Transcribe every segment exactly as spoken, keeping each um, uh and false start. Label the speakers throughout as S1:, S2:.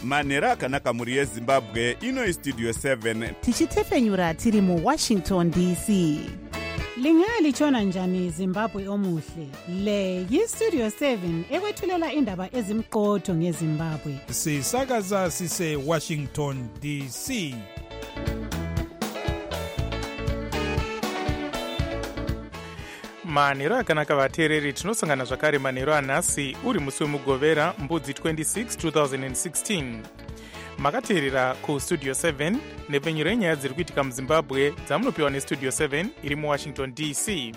S1: manhero akanaka mhuri yezimbabwe. Ino Studio seven
S2: tichitefenyura tiri muWashington D C.
S3: Lingalitshona njani Zimbabwe omuhle? Le yiStudio seven ekwethulela indaba ezimqotho ngeZimbabwe.
S4: Sisakaza sise Washington D C.
S5: manhero akanaka vateereri, tinosangana zvakare manhero anhasi uri musi wemugovera mbudzi twenty-six twenty sixteen. makateerera kustudio seven nepfenyuro yenyaya dziri kuitika muzimbabwe dzamunopiwa nestudio seven iri muwashington D C.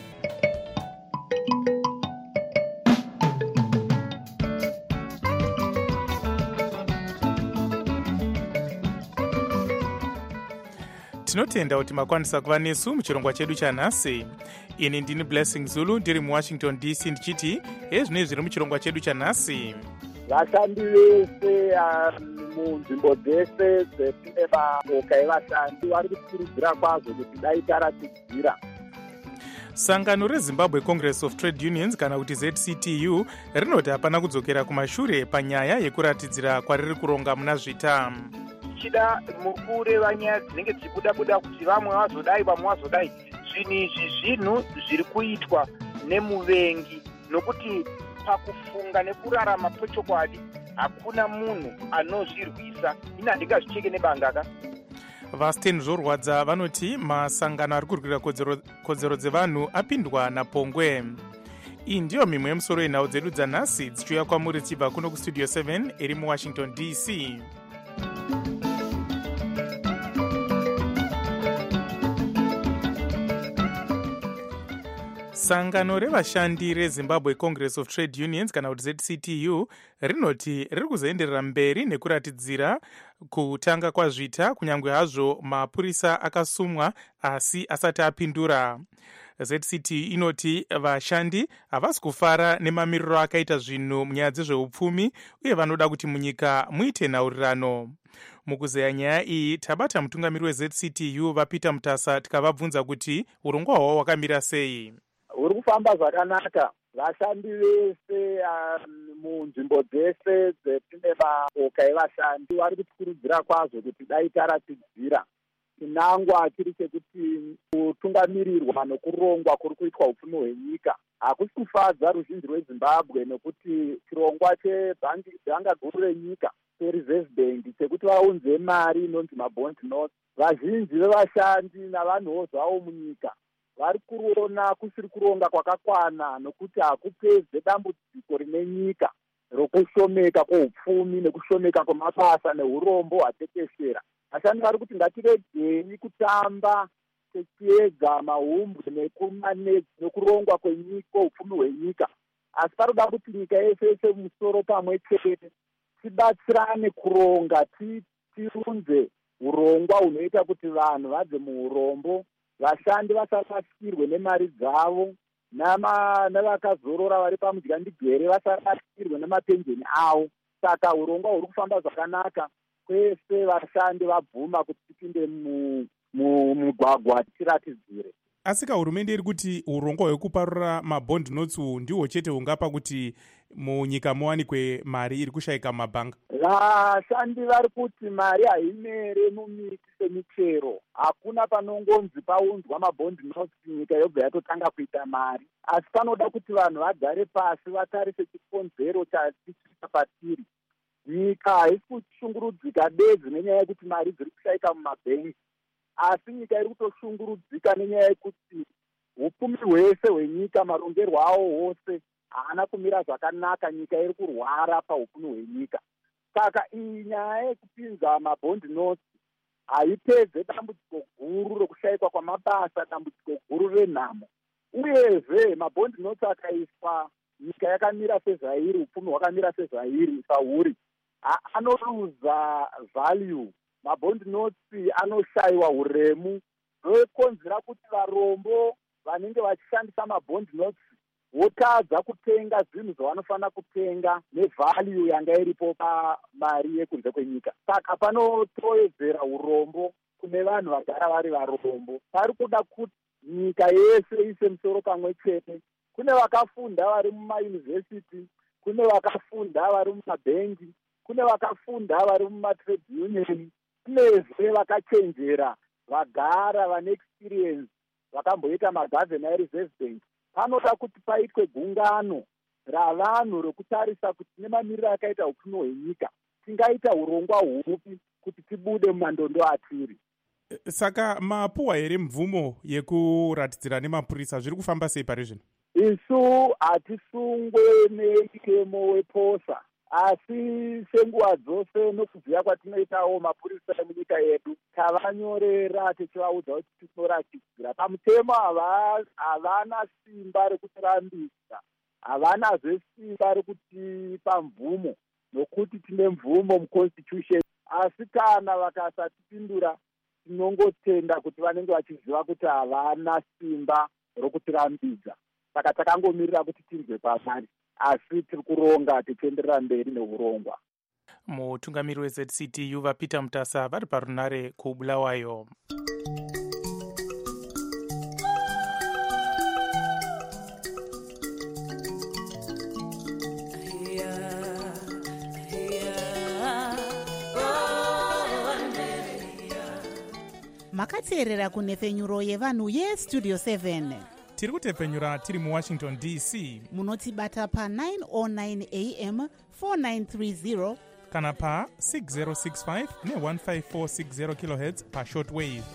S5: tinotenda kuti makwanisa kuva nesu muchirongwa chedu chanhasi. ini ndini Blessing Zulu ndiri muwashington D C ndichiti ezvinei zviri muchirongwa chedu chanhasi.
S6: vashandi vese munzvimbo dzese dzine maboka evashandi vari kukurudzira kwazvo kuti dai taratidzira.
S5: sangano rezimbabwe congress of trade unions kana kuti Z C T U rinoti hapana kudzokera kumashure panyaya yekuratidzira kwariri kuronga muna zvita.
S7: tichida mukureva nyaya dzinenge dzichibuda-buda kuti vamwe vazodai vamwe vazodai, zvinhu izvi zvinhu zviri kuitwa nemuvengi, nokuti pakufunga nekurarama kwechokwadi hakuna munhu anozvirwisa. ini handingazvicheke nebangaka.
S5: vasten zvorwadza vanoti masangano ari kurwira kodzero, kodzero dzevanhu apindwa napongwe. iyi ndiyo mimwe yemusoro yenhau dzedu dzanhasi dzichiuya kwamuri tichibva kuno kustudio seven iri muwashington D C. sangano revashandi rezimbabwe congress of trade unions kana kuti Z C T U rinoti riri kuzoenderera mberi nekuratidzira kutanga kwazvita kunyange hazvo mapurisa akasumwa asi asati apindura. Z C T U inoti vashandi havasi kufara nemamiriro akaita zvinhu munyaya dzezveupfumi uye vanoda kuti munyika muite nhaurirano. mukuzeya nyaya iyi tabata mutungamiri we Z C T U vaPeter Mutasa tikavabvunza kuti urongwa hwavo hwakamira sei.
S6: huri kufamba zvakanaka. vashandi vese munzvimbo dzese dzine maboka evashandi vari kutikurudzira kwazvo kuti dai taratidzira. chinangwa chiri chekuti kutungamirirwa nokurongwa kuri kuitwa upfumi hwenyika hakusi kufadza ruzhinji rwezimbabwe, nekuti chirongwa chebhanga guru renyika chereserve bank chekuti vaunze mari inonzi mabond notes, vazhinji vevashandi navanhuwo zvavo munyika vari kuona kusiri kuronga kwakakwana, nokuti hakupedze dambudziko rine nyika rokushomeka kweupfumi nekushomeka kwemabasa neurombo hwatekeshera. vashandi vari kuti ngatiregei kutamba techiedza mahumbwe nekurongwa kweupfumi hwenyika, asi paroda kuti nyika yese yese musoro pamwe chete tibatsirane kuronga, tirunze urongwa hunoita kuti vanhu vabve muurombo, vashandi vasarasikirwe nemari dzavo, nevakazorora vari pamudyandigere vasarasikirwe nemapenjeni avo. saka urongwa huri kufamba zvakanaka, kwese vashandi vabvuma kuti tipinde mumugwagwa tiratidzire.
S4: asi ka hurumende iri kuti urongwa hwekuparura mabond notes ndihwo chete hungapa kuti munyika muwanikwe mari iri kushayika mumabhanga.
S6: vashandi vari kuti mari haimere mumiti semichero, hakuna panongonzi paunzwa mabond notes nyika yobva yatotanga kuita mari, asi panoda kuti vanhu vagare pasi vatarise chikonzero chatisvika patiri. nyika haisi kushungurudzika bedzi nenyaya yekuti mari dziri kushayika mumabhengi, asi nyika iri kutoshungurudzika nenyaya yekuti upfumi hwese hwenyika, marongerwo awo hwose haana kumira zvakanaka. nyika iri kurwara paupfumi hwenyika. saka iyi nyaya yekupinza mabond notes haipedze dambudziko guru rokushayikwa kwamabasa, dambudziko guru renhamo. uyezve mabond notes akaiswa, nyika yakamira sezvairi, upfumi hwakamira sezvairi pauri, anoluza value. mabond notes anoshayiwa uremu, zvokonzera kuti varombo vanenge vachishandisa mabond notes votadza kutenga zvinhu zvavanofanira kutenga nevalue yanga iripo pamari yekunze kwenyika. saka panotoedzera urombo kune vanhu vagara vari varombo. pari kuda kuti nyika yese ise musoro pamwe chete. kune vakafunda vari mumayunivhesiti, kune vakafunda vari mumabhengi, kune vakafunda vari mumatrade union, kunezve vakachenjera vagara vane experience vakamboita magovernor reserve bank. Panoda kuti paitwe gungano ravanhu rokutarisa kuti nemamiriro akaita upfumi hwenyika tingaita urongwa hupi kuti tibude mumandondo atiri.
S4: Saka mapuwa here mvumo yekuratidzira nemapurisa, zviri kufamba sei pari zvino?
S6: Isu hatisungwe nemutemo weposa, asi senguva dzose nokuziva kwatinoitawo mapurisa emunyika yedu tavanyorera tichivaudza kuti tinoratidzira pamutemo. Havana simba rekutirambisa, havanazve simba rekutipa mvumo nokuti tine mvumo muconstitution, asi kana vakasatipindura tinongotenda kuti vanenge vachiziva kuti havana simba rokutirambidza. Saka takangomirira kuti tinzwe pavari, asi tiri kuronga tichienderera mberi neurongwa.
S5: Mutungamiri we-Z C T U vaPeter Mutasa vari parunare kuBulawayo.
S2: Makateerera kunhefenyuro yevanhu yestudio seven.
S4: Tiri kutepfenyura tiri muWashington D C.
S2: Munotibata pa nine oh nine a m four nine three zero
S4: kana pa six zero six five ne one five four six zero kilohertz pa shortwave.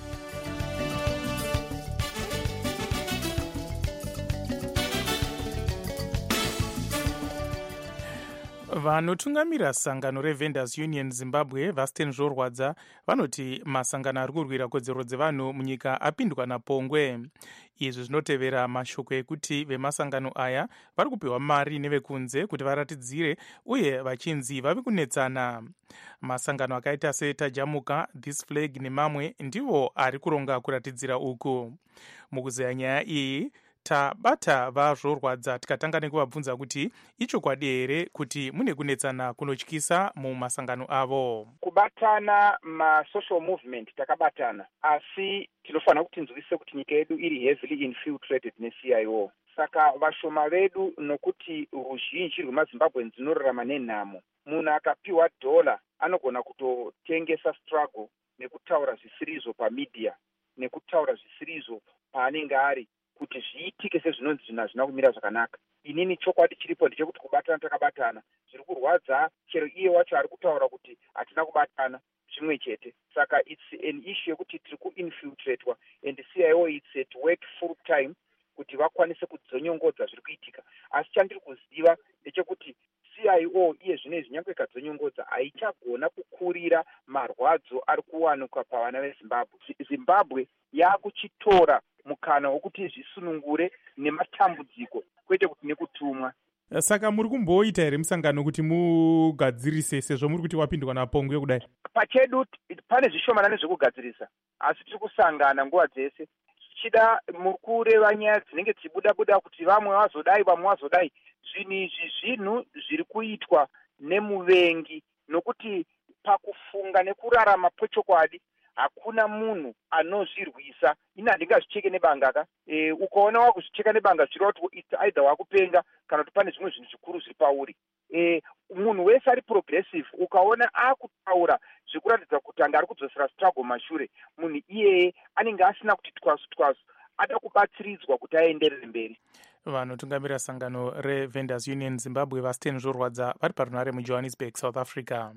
S5: Vanotungamira sangano reVendors Union Zimbabwe Vasten Zvorwadza vanoti masangano ari kurwira kodzero dzevanhu munyika apindwa napongwe. Izvi zvinotevera mashoko ekuti vemasangano aya vari kupiwa mari nevekunze kuti varatidzire uye vachinzi vave kunetsana. Masangano akaita seTajamuka, This Flag nemamwe ndivo ari kuronga kuratidzira uku. Mukuzeya nyaya iyi tabata vaZvorwadza tikatanga nekuvabvunza kuti ichokwadi here kuti mune kunetsana kunotyisa mumasangano avo.
S7: Kubatana masocial movement takabatana, asi tinofanira kuti tinzwise kuti nyika yedu iri heavily infiltrated ne-C I O. Saka vashoma vedu nokuti ruzhinji rwemaZimbabwe dzinorarama nenhamo, munhu akapiwa dhola anogona kutotengesa struggle nekutaura zvisirizo pamedia nekutaura zvisirizo paanenge ari kuti zviitike sezvinonzi zvinhu hazvina kumira zvakanaka. Inini chokwadi chiripo ndechekuti kubatana takabatana zviri kurwadza, chero iye wacho ari kutaura kuti hatina kubatana zvimwe chete. Saka it's an issue yekuti tiri kuinfiltratwa and C I O it's at work full time kuti vakwanise kudzonyongodza zviri kuitika. Asi chandiri kuziva ndechekuti C I O iye zvine zvinyange ikadzonyongodza haichagona kukurira marwadzo ari kuwanikwa pavana veZimbabwe. Zimbabwe yakuchitora mukana wokuti zvisunungure nematambudziko kwete kuti nekutumwa.
S4: Saka muri kumboita here musangano kuti mugadzirise sezvo muri kuti wapindwa napongwe kudai?
S7: Pachedu pane zvishomana nezvekugadzirisa, asi tiri kusangana nguva dzese tichida muri kureva nyaya dzinenge dzichibuda buda kuti vamwe vazodai vamwe vazodai. Zvinhu izvi zvinhu zviri kuitwa nemuvengi, nokuti pakufunga nekurarama kwechokwadi hakuna munhu anozvirwisa. Ini handingazvicheke nebangaka. E, ukaona wakuzvicheka nebanga zvirova kuti aidha wakupenga kana kuti pane zvimwe zvinhu zvikuru zviri pauri. E, munhu wese ari progressive ukaona akutaura zvekuratidza kuti anga ari kudzosera struggle mashure, munhu iyeye anenge asina kuti twasu twasu ada kubatsiridzwa kuti aenderere mberi.
S5: Vanotungamira sangano reVendors Union Zimbabwe Vasten Zvorwadza vari parunare muJohannesburg, South Africa.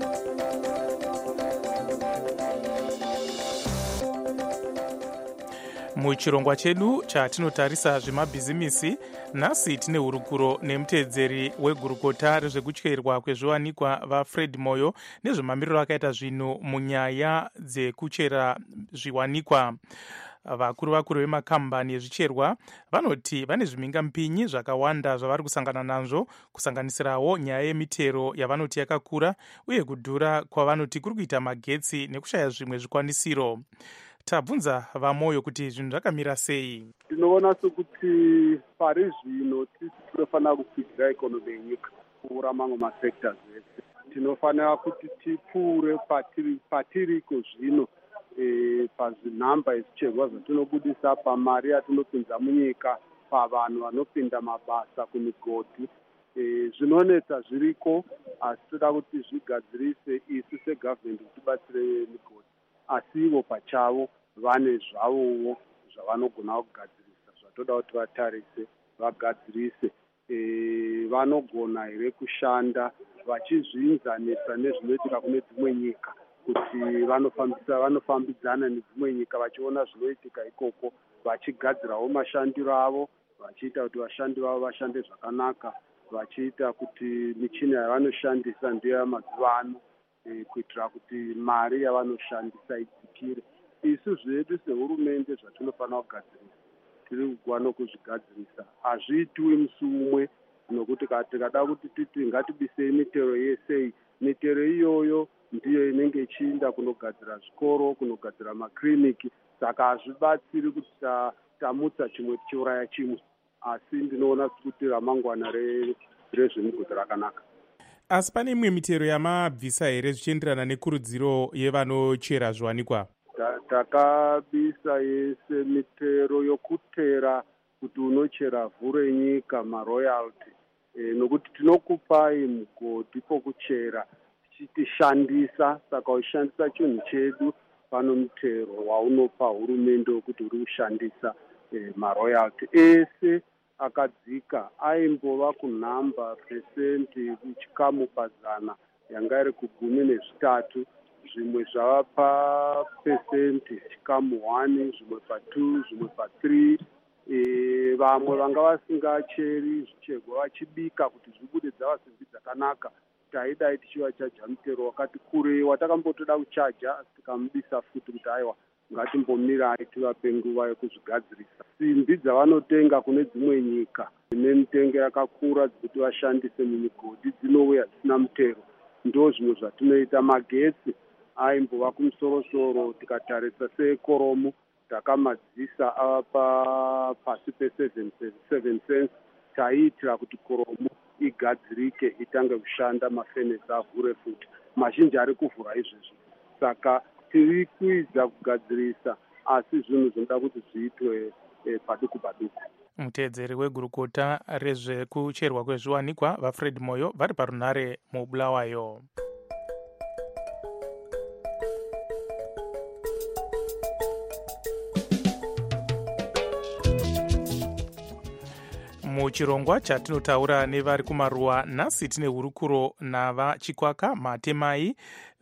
S5: Muchirongwa chedu chatinotarisa zvemabhizimisi, nhasi tine hurukuro nemuteedzeri wegurukota rezvekutyerwa kwezviwanikwa vaFred Moyo nezvemamiriro akaita zvinhu munyaya dzekuchera zviwanikwa. Vakuru vakuru vemakambani ezvicherwa vanoti vane zvimingamupinyi zvakawanda zvavari kusangana nazvo, kusanganisirawo nyaya yemitero yavanoti yakakura uye kudhura kwavanoti kuri kuita magetsi nekushaya zvimwe zvikwanisiro. Tabvunza vaMoyo kuti zvinhu zvakamira sei.
S8: Tinoona sekuti pari zvino tisi tinofanira kukwidzira ikonomi yenyika kupfuura mamwe masectors ese. Tinofanira kuti tipfuure patiri patiriko zvino e, pazvinhamba ezvicherwa zvatinobudisa, pamari yatinopinza munyika, pavanhu vanopinda mabasa kumigodhi. e, zvinonetsa zviriko asi toda kuti zvigadzirise isu segavhmendi kuti tibatsire migodhi asi ivo pachavo vane zvavowo zvavanogona kugadzirisa zvatoda kuti vatarise vagadzirise. E, vanogona here kushanda vachizviinzanisa nezvinoitika kune dzimwe nyika kuti vanofambisa vanofambidzana nedzimwe nyika vachiona zvinoitika ikoko vachigadzirawo mashandiro avo vachiita kuti vashandi vavo vashande zvakanaka vachiita kuti michina yavanoshandisa ndiyo yamazuva ano e, kuitira kuti mari yavanoshandisa idzikire. Isu zvedu sehurumende zvatinofanira kugadzirisa tiri kugwana nokuzvigadzirisa hazviitwi musi umwe nokuti tikada kuti titi ngatibisei mitero yesei mitero iyoyo ndiyo inenge ichiinda kunogadzira zvikoro kunogadzira makiriniki saka hazvibatsiri kuti tamutsa chimwe tichiuraya chimwe asi ndinoona kuti ramangwana rezvemugodhi rakanaka.
S4: Asi pane imwe mitero yamabvisa here zvichienderana nekurudziro yevanochera zviwanikwa?
S8: Takabisa yese mitero yokutera kuti unochera vhu renyika maroyalty e, nokuti tinokupai mugodhi pokuchera tichitishandisa saka uchishandisa chinhu chedu pano mutero waunopa hurumende wekuti uri kushandisa e, maroyalty ese akadzika aimbova kunhamba pesenti chikamu pazana yanga iri kugumi nezvitatu zvimwe zvava papesenti chikamu one zvimwe patwo zvimwe patree e, vamwe vanga vasingacheri zvichegwa vachibika kuti zvibude dzava simbi dzakanaka taidai tichivachaja mutero wakati kurei watakambotoda kuchaja asi tikamubisa futi kuti aiwa ngatimbomirai tivape nguva yekuzvigadzirisa. Simbi dzavanotenga kune dzimwe nyika nemitengo yakakura dzekuti vashandise mumigodhi dzinouya dzisina mutero ndo zvimwe zvatinoita. Magetsi aimbova kumusorosoro tikatarisa seekoromo takamadzisa apa pasi pe-seven cents taiitira kuti koromo igadzirike itange kushanda mafenesi avhure futi mazhinji ari kuvhura izvezvi saka tiri kuidza kugadzirisa asi zvinhu zvinoda kuti zviitwe e, paduku paduku.
S5: Muteedzeri wegurukota rezvekucherwa kwezviwanikwa vaFred Moyo vari parunhare muBulawayo. Muchirongwa chatinotaura nevari kumaruwa nhasi tine hurukuro navachikwaka matemai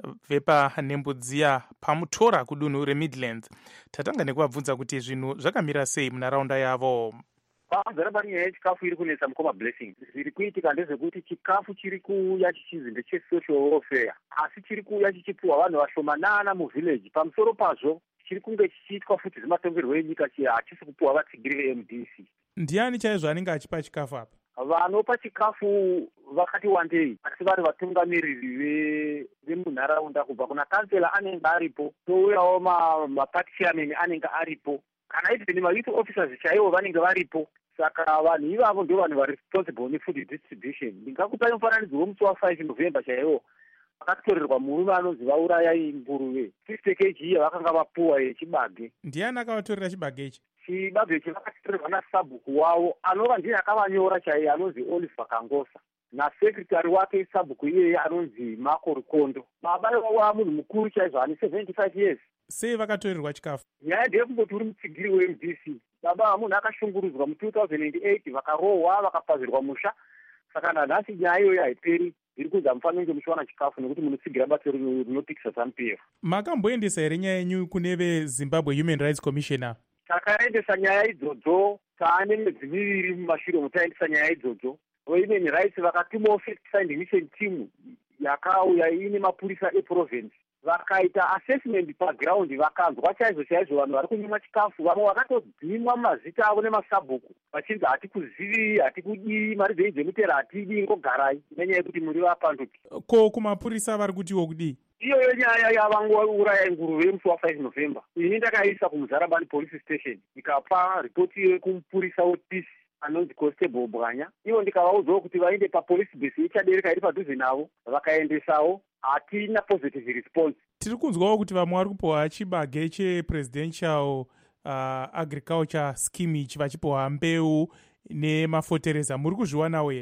S5: vepa Nembudziya pamutora kudunhu reMidlands. Tatanga nekuvabvunza kuti zvinhu zvakamira sei munharaunda yavo.
S9: Panzara pari nyaya yechikafu iri kunetsa mukoma blessing. Zviri kuitika ndezvekuti chikafu chiri kuuya chichizi ndechesocial welfare asi chiri kuuya chichipuwa vanhu vashomanana muvillage. Pamusoro pazvo chiri kunge chichiitwa futi zvimatongerwo enyika hachisi kupuwa vatsigiri ve-M D C.
S4: Ndiani chaizvo anenge achipa chikafu apa?
S9: Vanopa chikafu vakati wandei asi vari vatungamiriri vemunharaunda kubva kuna kansela anenge aripo touyawo mapati chairman anenge aripo kana even mayouth officers chaivo vanenge varipo saka vanhu ivavo ndio vanhu vari responsible nefood distribution. Ndingakupai mufananidzo wemusi wafive November chaivo vakatorerwa murume anonzi vaurayai nguruve fifty kilograms yavakanga vapuwa yechibage.
S4: Ndiani akavatorera chibage ichi?
S9: Chibage ichi vakatitorerwa nasabhuku wavo anova ndiye akavanyora chaiye anonzi Oliver Kangosa nasekretari wake sabhuku iyeye anonzi Marco Rukondo. Baba wavo munhu mukuru chaizvo ane seventy-five years.
S4: Sei vakatorerwa chikafu?
S9: Nyaya ndeyekungoti uri mutsigiri we-M D C. Baba munhu akashungurudzwa mu two thousand eight vakarohwa vakapazirwa musha saka nanhasi nyaya iyoyo haiperi. Iri kunzi hamufaniri kunge muchiwana chikafu nekuti munotsigira basa rinopikisa ZANU P F.
S4: Makamboendesa here nyaya yenyu kune veZimbabwe Human Rights Commissioner?
S9: Takaendesa nyaya idzodzo taane mwedzi miviri mumashure mutaendesa nyaya idzodzo. Women Rights vakatimawo fact finding mission team yakauya ine mapurisa eprovince vakaita assessment paground vakanzwa chaizvo chaizvo vanhu vari kunyimwa chikafu vamwe vakatodzimwa mazita avo nemasabhuku vachinzi hatikuzivi hatikudii mari dzenyu dzemutera hatidi ngogarai nenyaya yekuti muri vapanduki.
S4: Ko kumapurisa vari kutiwo kudii?
S9: Iyoyo nyaya yavangouraya nguruve musi wafive November. Ini ndakaisa kuMuzarabani police station ndikapa ripoti yekumupurisa wepeace anonzi Constable Bwanya. Ivo ndikavaudzawo kuti vaende papolice base ichadereka iri padhuze navo vakaendesawo hatina positive response.
S4: Tiri kunzwawo kuti vamwe vari kupuwa chibage chepresidential uh, agriculture scheme ichi vachipuwa mbeu nemafotereza. Muri kuzviwanawo here?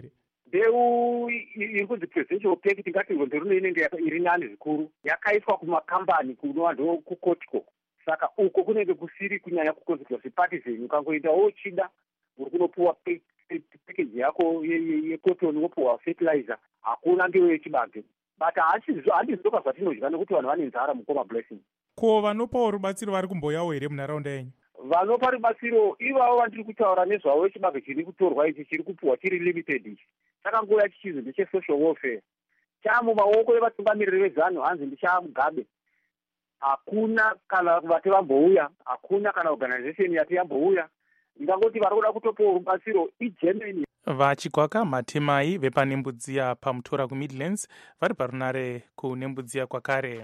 S9: mbeu iri kunzi presidential pack tingati rwendo inenge iri nani zvikuru yakaiswa kumakambani kunova ndo kukotiko. Saka uko kunenge kusiri kunyanya kuconstituency partism. Ukangoenda wochida uri kunopuwa package yako yecotton wopuwa fertilizer hakuna ngewechibage. But handizvoka zvatinodya nekuti vanhu vane nzara mukoma blessing.
S5: Ko vanopawo rubatsiro vari kumboyawo here munharaunda yenyu?
S9: Vanopa rubatsiro ivavo vandiri kutaura nezvavo wechibage chiri kutorwa ichi chiri kupuwa chiri limited ichi. Saka nguva yachichizi ndechesocial welfare chamumaoko evatungamiriri vezano hanzi ndichamugabe. Hakuna kana vati vambouya, hakuna kana organization yati yambouya. Ndangoti vari kuda kutopawo rubatsiro igermany.
S5: Vachigwaka Matemai vepaNembudziya pamutora kuMidlands vari parunare kuNembudziya kwakare.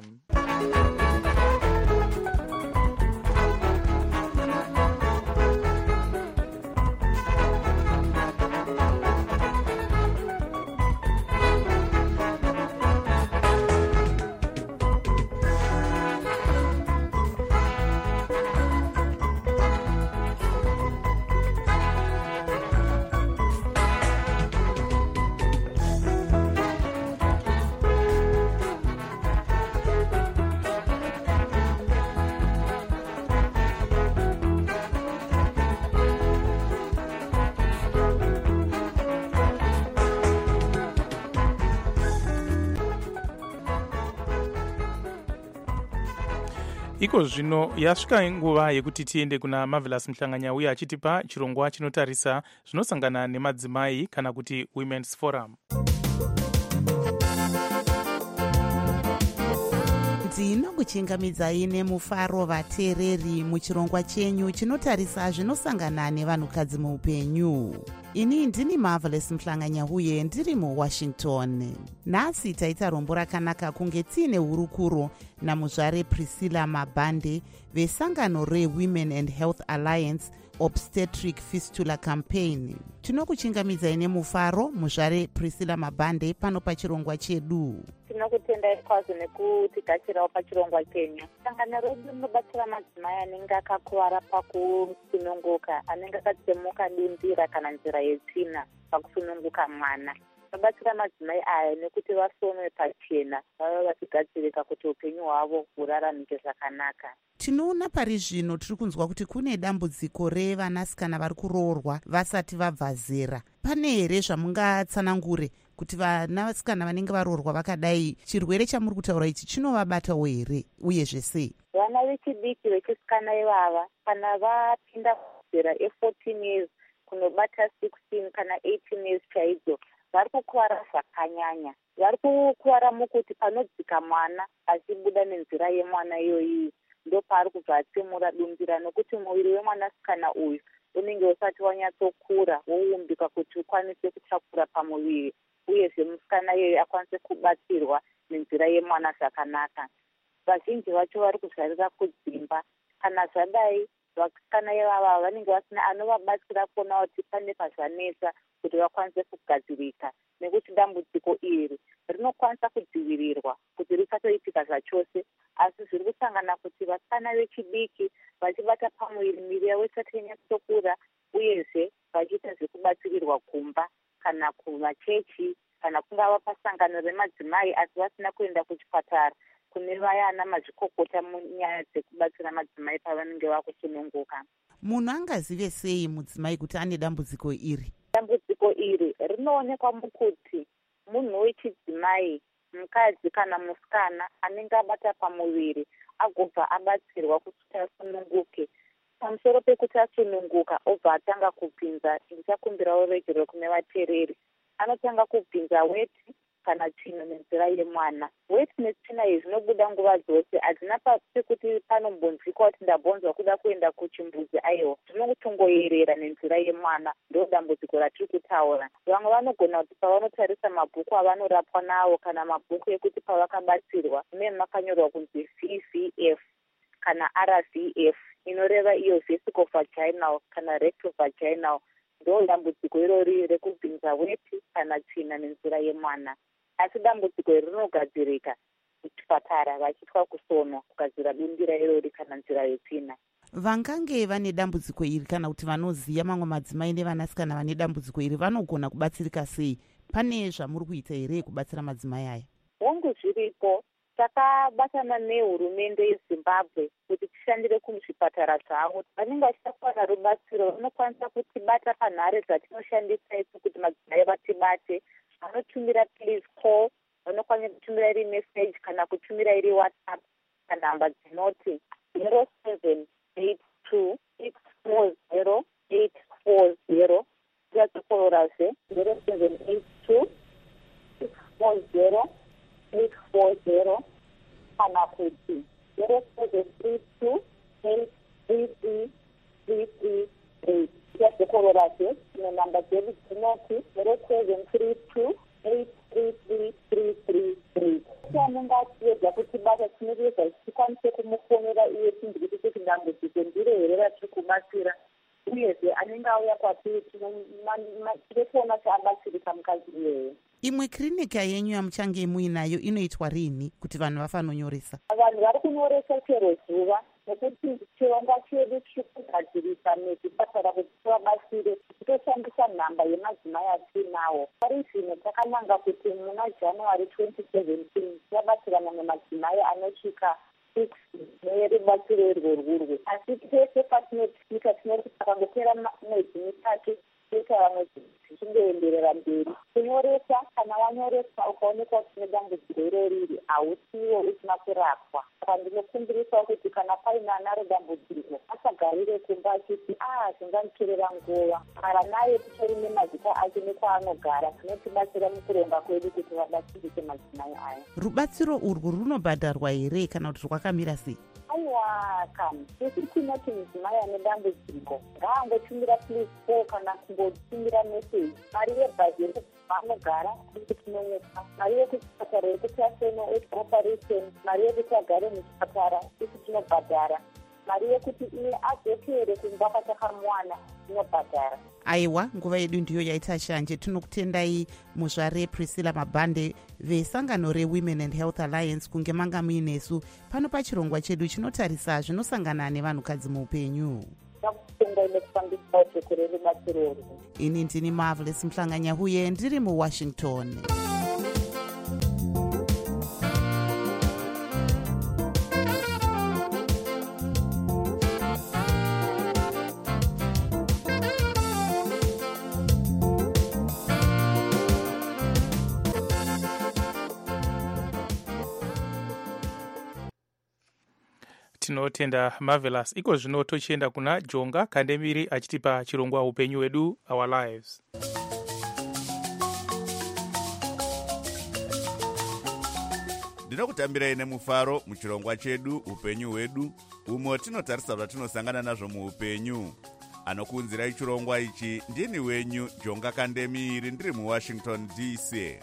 S5: Iko zvino yasvika nguva yekuti tiende kuna Marvelous Mhlanganya uye achitipa chirongwa chinotarisa zvinosangana nemadzimai kana kuti Women's Forum.
S2: ndinokuchingamidzai nemufaro vateereri muchirongwa chenyu chinotarisa zvinosangana nevanhukadzi muupenyu. Ini ndini Marvelous Mhlanganya uye ndiri muWashington. Nhasi taita rombo rakanaka kunge tiine hurukuro namuzvare Priscilla Mabande vesangano reWomen and Health Alliance Obstetric Fistula Campaign. Tinokuchingamidzai nemufaro muzvare Priscilla Mabande pano pachirongwa chedu.
S10: Tinokutendai kwazvo nekutigashirawo pachirongwa chenyu. Sangano redu rinobatsira madzimai anenge akakuvara pakusununguka, anenge akatsemuka dundira kana nzira yetsvina pakusununguka mwana. Tinobatsira madzimai aya nekuti vasonwe pachena, vave vachigadzirika kuti upenyu hwavo huraramike zvakanaka.
S2: Tinoona pari zvino tiri kunzwa kuti kune dambudziko revanasikana vari kuroorwa vasati vabva zera. Pane here zvamungatsanangure kuti vanasikana vanenge varoorwa vakadai chirwere chamuri kutaura ichi chinovabatawo here uye zvese?
S10: Vana vechidiki vechisikana ivava kana vapinda zera e14 years kunobata sixteen kana eighteen years chaidzo vari kukuvara zvakanyanya. Vari kukuvara mukuti panodzika mwana achibuda nenzira yemwana iyoyi ndo paari kubva atsemura dumbira, nokuti muviri wemwanasikana uyu unenge usati wanyatsokura woumbika kuti ukwanise kutakura pamuviri, uyezve musikana iyoyi akwanise kubatsirwa nenzira yemwana zvakanaka. Vazhinji vacho vari kuzvarira kudzimba. Kana zvadai vasikana ivava vanenge vasina anovabatsira kuona kuti pane pazvanetsa kuti vakwanise kugadzirika, nekuti dambudziko iri rinokwanisa kudzivirirwa kuti risatoitika zvachose, asi zviri kusangana kuti vasikana vechidiki vachibata pamuviri miviri yavo isati yanyatsokura, uyezve vachiita zvekubatsirirwa kumba kana kumachechi kana kungava pasangano remadzimai asi vasina kuenda kuchipatara kune vaya ana mazvikokota munyaya dzekubatsira madzimai pavanenge vakusununguka.
S2: Munhu angazive sei mudzimai kuti ane dambudziko iri?
S10: Dambudziko iri rinoonekwa mukuti munhu wechidzimai, mukadzi kana musikana anenge abata pamuviri agobva abatsirwa kuti asununguke. Pamusoro pekuti asununguka obva atanga kupinza, ndichakumbirawo regero kune vateereri, anotanga kupinza weti kana tsvina nenzira yemwana. Weti netsvina izvi zvinobuda nguva dzose, hadzina pekuti panombonzwikwa kuti ndabonzwa kuda kuenda kuchimbuzi. Aiwa, zvinokutongoyerera nenzira yemwana, ndo dambudziko ratiri kutaura. Vamwe vanogona kuti pavanotarisa mabhuku avanorapwa nawo kana mabhuku ekuti pavakabatsirwa mune makanyorwa kunzi V V F kana R V F, inoreva iyo vesico vaginal kana rectal vaginal. Ndo dambudziko irori rekubvinza weti kana tsvina nenzira yemwana. Asi dambudziko iri rinogadzirika kuchipatara vachiitwa kusonwa kugadzira dundira irori kana nzira yetsvina.
S2: Vangange vane dambudziko iri kana kuti vanoziva mamwe madzimai nevanasikana vane dambudziko iri vanogona kubatsirika sei pane zvamuri kuita here kubatsira madzimai aya?
S10: hongu zviripo. Takabatana nehurumende yeZimbabwe kuti tishandire kuzvipatara zvavo. Vanenge vachitakuwana rubatsiro vanokwanisa kutibata panhare dzatinoshandisa isu kuti madzimai vatibate. Vanotumira please call, vanokwanisa kutumira iri message kana kutumira iri WhatsApp panhamba dzinoti zero seven eight two six four zero eight four zero. Tiyatsokororazve zero seven eight two six four zero eight four zero kana kuti zero seven three two eight three three three three eight. Tiyatsokororazve tine namba dzedu dzinoti zero seven three two eight three three three three three. Anenge achiyedza kutibata tinoyedza kuti tikwanise kumufonera iye tinzwise kuti dambudziko ndiro here ratiri kubatsira, uyezve anenge auya kwatiri tinoona chaabatsirika mukadzi iyeyo.
S2: Imwe kirinika yenyu yamuchange muinayo inoitwa rini kuti vanhu vafanonyoresa?
S10: Vanhu vari kunyoresa chero zuva, nekuti chirongwa chedu chiri kugadzirisa nezvipatara kuti tivabatsire titoshandisa nhamba yemadzimai atinawo. Pari zvino takananga kuti muna January twenty seventeen tivabatsirana nemadzimai anosvika six nerubatsiro irworwurwe. Asi pese patinotika tinoti pakangopera mwedzi mitatu kuita vamwe zvichingoenderera mberi. Kunyoresa, kana wanyoresa ukaonekwa kuti une dambudziko iroriri hausiwo usina kurapwa. Saka ndinokumbirisawo kuti kana paine anaro dambudziko asagarire kumba achiti ah zvinganditorera nguva. Mara naye titori nemazita ake nekwaanogara, tinotibatsira mukuronga kwedu kuti vabatsirike madzimai aya.
S2: Rubatsiro urwu runobhadharwa here kana kuti rwakamira sei?
S10: Aiwa kana isi tinoti mudzimai ane dambudziko ngaangotumira please call kana kungotumira message. Mari yebhazi yekuti vanogara kuti tinonesa, mari yekuchipatara yekuti aseno operation, mari yekuti agare muchipatara isi tinobhadhara, mari yekuti iye adzokere kumba kwatakamuwana tinobhadhara.
S2: Aiwa, nguva yedu ndiyo yaita shanje. Tinokutendai muzvare Priscilla Mabhande vesangano reWomen and Health Alliance kunge manga muinesu pano pachirongwa chedu chinotarisa zvinosangana nevanhukadzi muupenyu. Ini ndini Marvelous Mhlanganyahuye ndiri muWashington.
S5: Tinotenda Marvelous. Iko zvino tochienda kuna Jonga Kandemiri achitipa chirongwa upenyu wedu, Our Lives.
S1: Ndinokutambirai nemufaro muchirongwa chedu upenyu hwedu, umwe tinotarisa zvatinosangana nazvo muupenyu. Anokuunzirai chirongwa ichi ndini wenyu Jonga Kandemiri ndiri muWashington D C.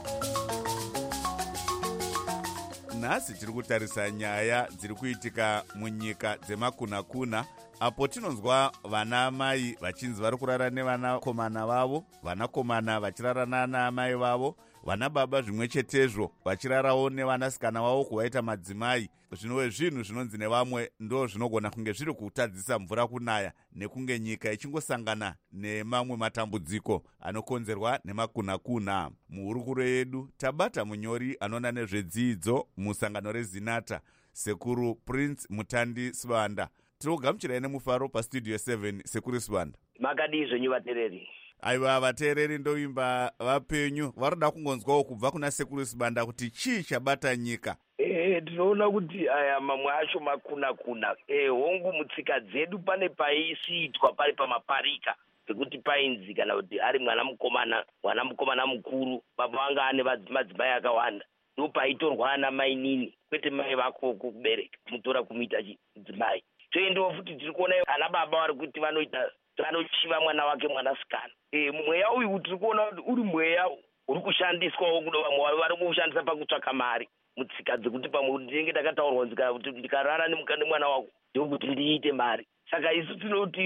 S1: Nhasi tiri kutarisa nyaya dziri kuitika munyika dzemakunakuna, apo tinonzwa vana mai vachinzi vari kurara nevanakomana vavo, vanakomana vachirara nana mai vavo, vana baba zvimwe chetezvo vachirarawo nevanasikana vavo kuvaita madzimai. Zvinove zvinhu zvinonzi nevamwe ndo zvinogona kunge zviri kutadzisa mvura kunaya nekunge nyika ichingosangana nemamwe matambudziko anokonzerwa nemakunakuna. Muhurukuro yedu tabata munyori anoona nezvedzidzo musangano reZinata, Sekuru Prince Mutandi Sibanda. Tinogamuchirai nemufaro pastudio seven. Sekuru Sibanda,
S11: makadii zvenyu vateereri?
S1: Aiwa, vateereri ndoimba vapenyu varoda kungonzwawo kubva kuna Sekuru Sibanda kuti chii chabata nyika.
S11: Eh, tinoona kuti aya mamwe acho makuna kuna. Eh, hongu mutsika dzedu pane paisiitwa pari pamaparika pekuti painzi kana kuti ari mwana mukomana, mwana mukomana mukuru, baba vanga ane madzimai akawanda, ndo paitorwa ana mai nini, kwete mai vako kubereka mutora kumuita chidzimai. Toendawo futi tiri kuona ana baba vari kuti vanoita vanochiva mwana wake mwanasikana. Eh, mweya uyu tiri kuona kuti uri mweya uri kushandiswawo kudo vamwe vari kushandisa pakutsvaka mari mutsika dzekuti pamwe ndinenge takataurwa kuti ndikarara nemukandi mwana wako ndokuti ndiite mari. Saka isu tinoti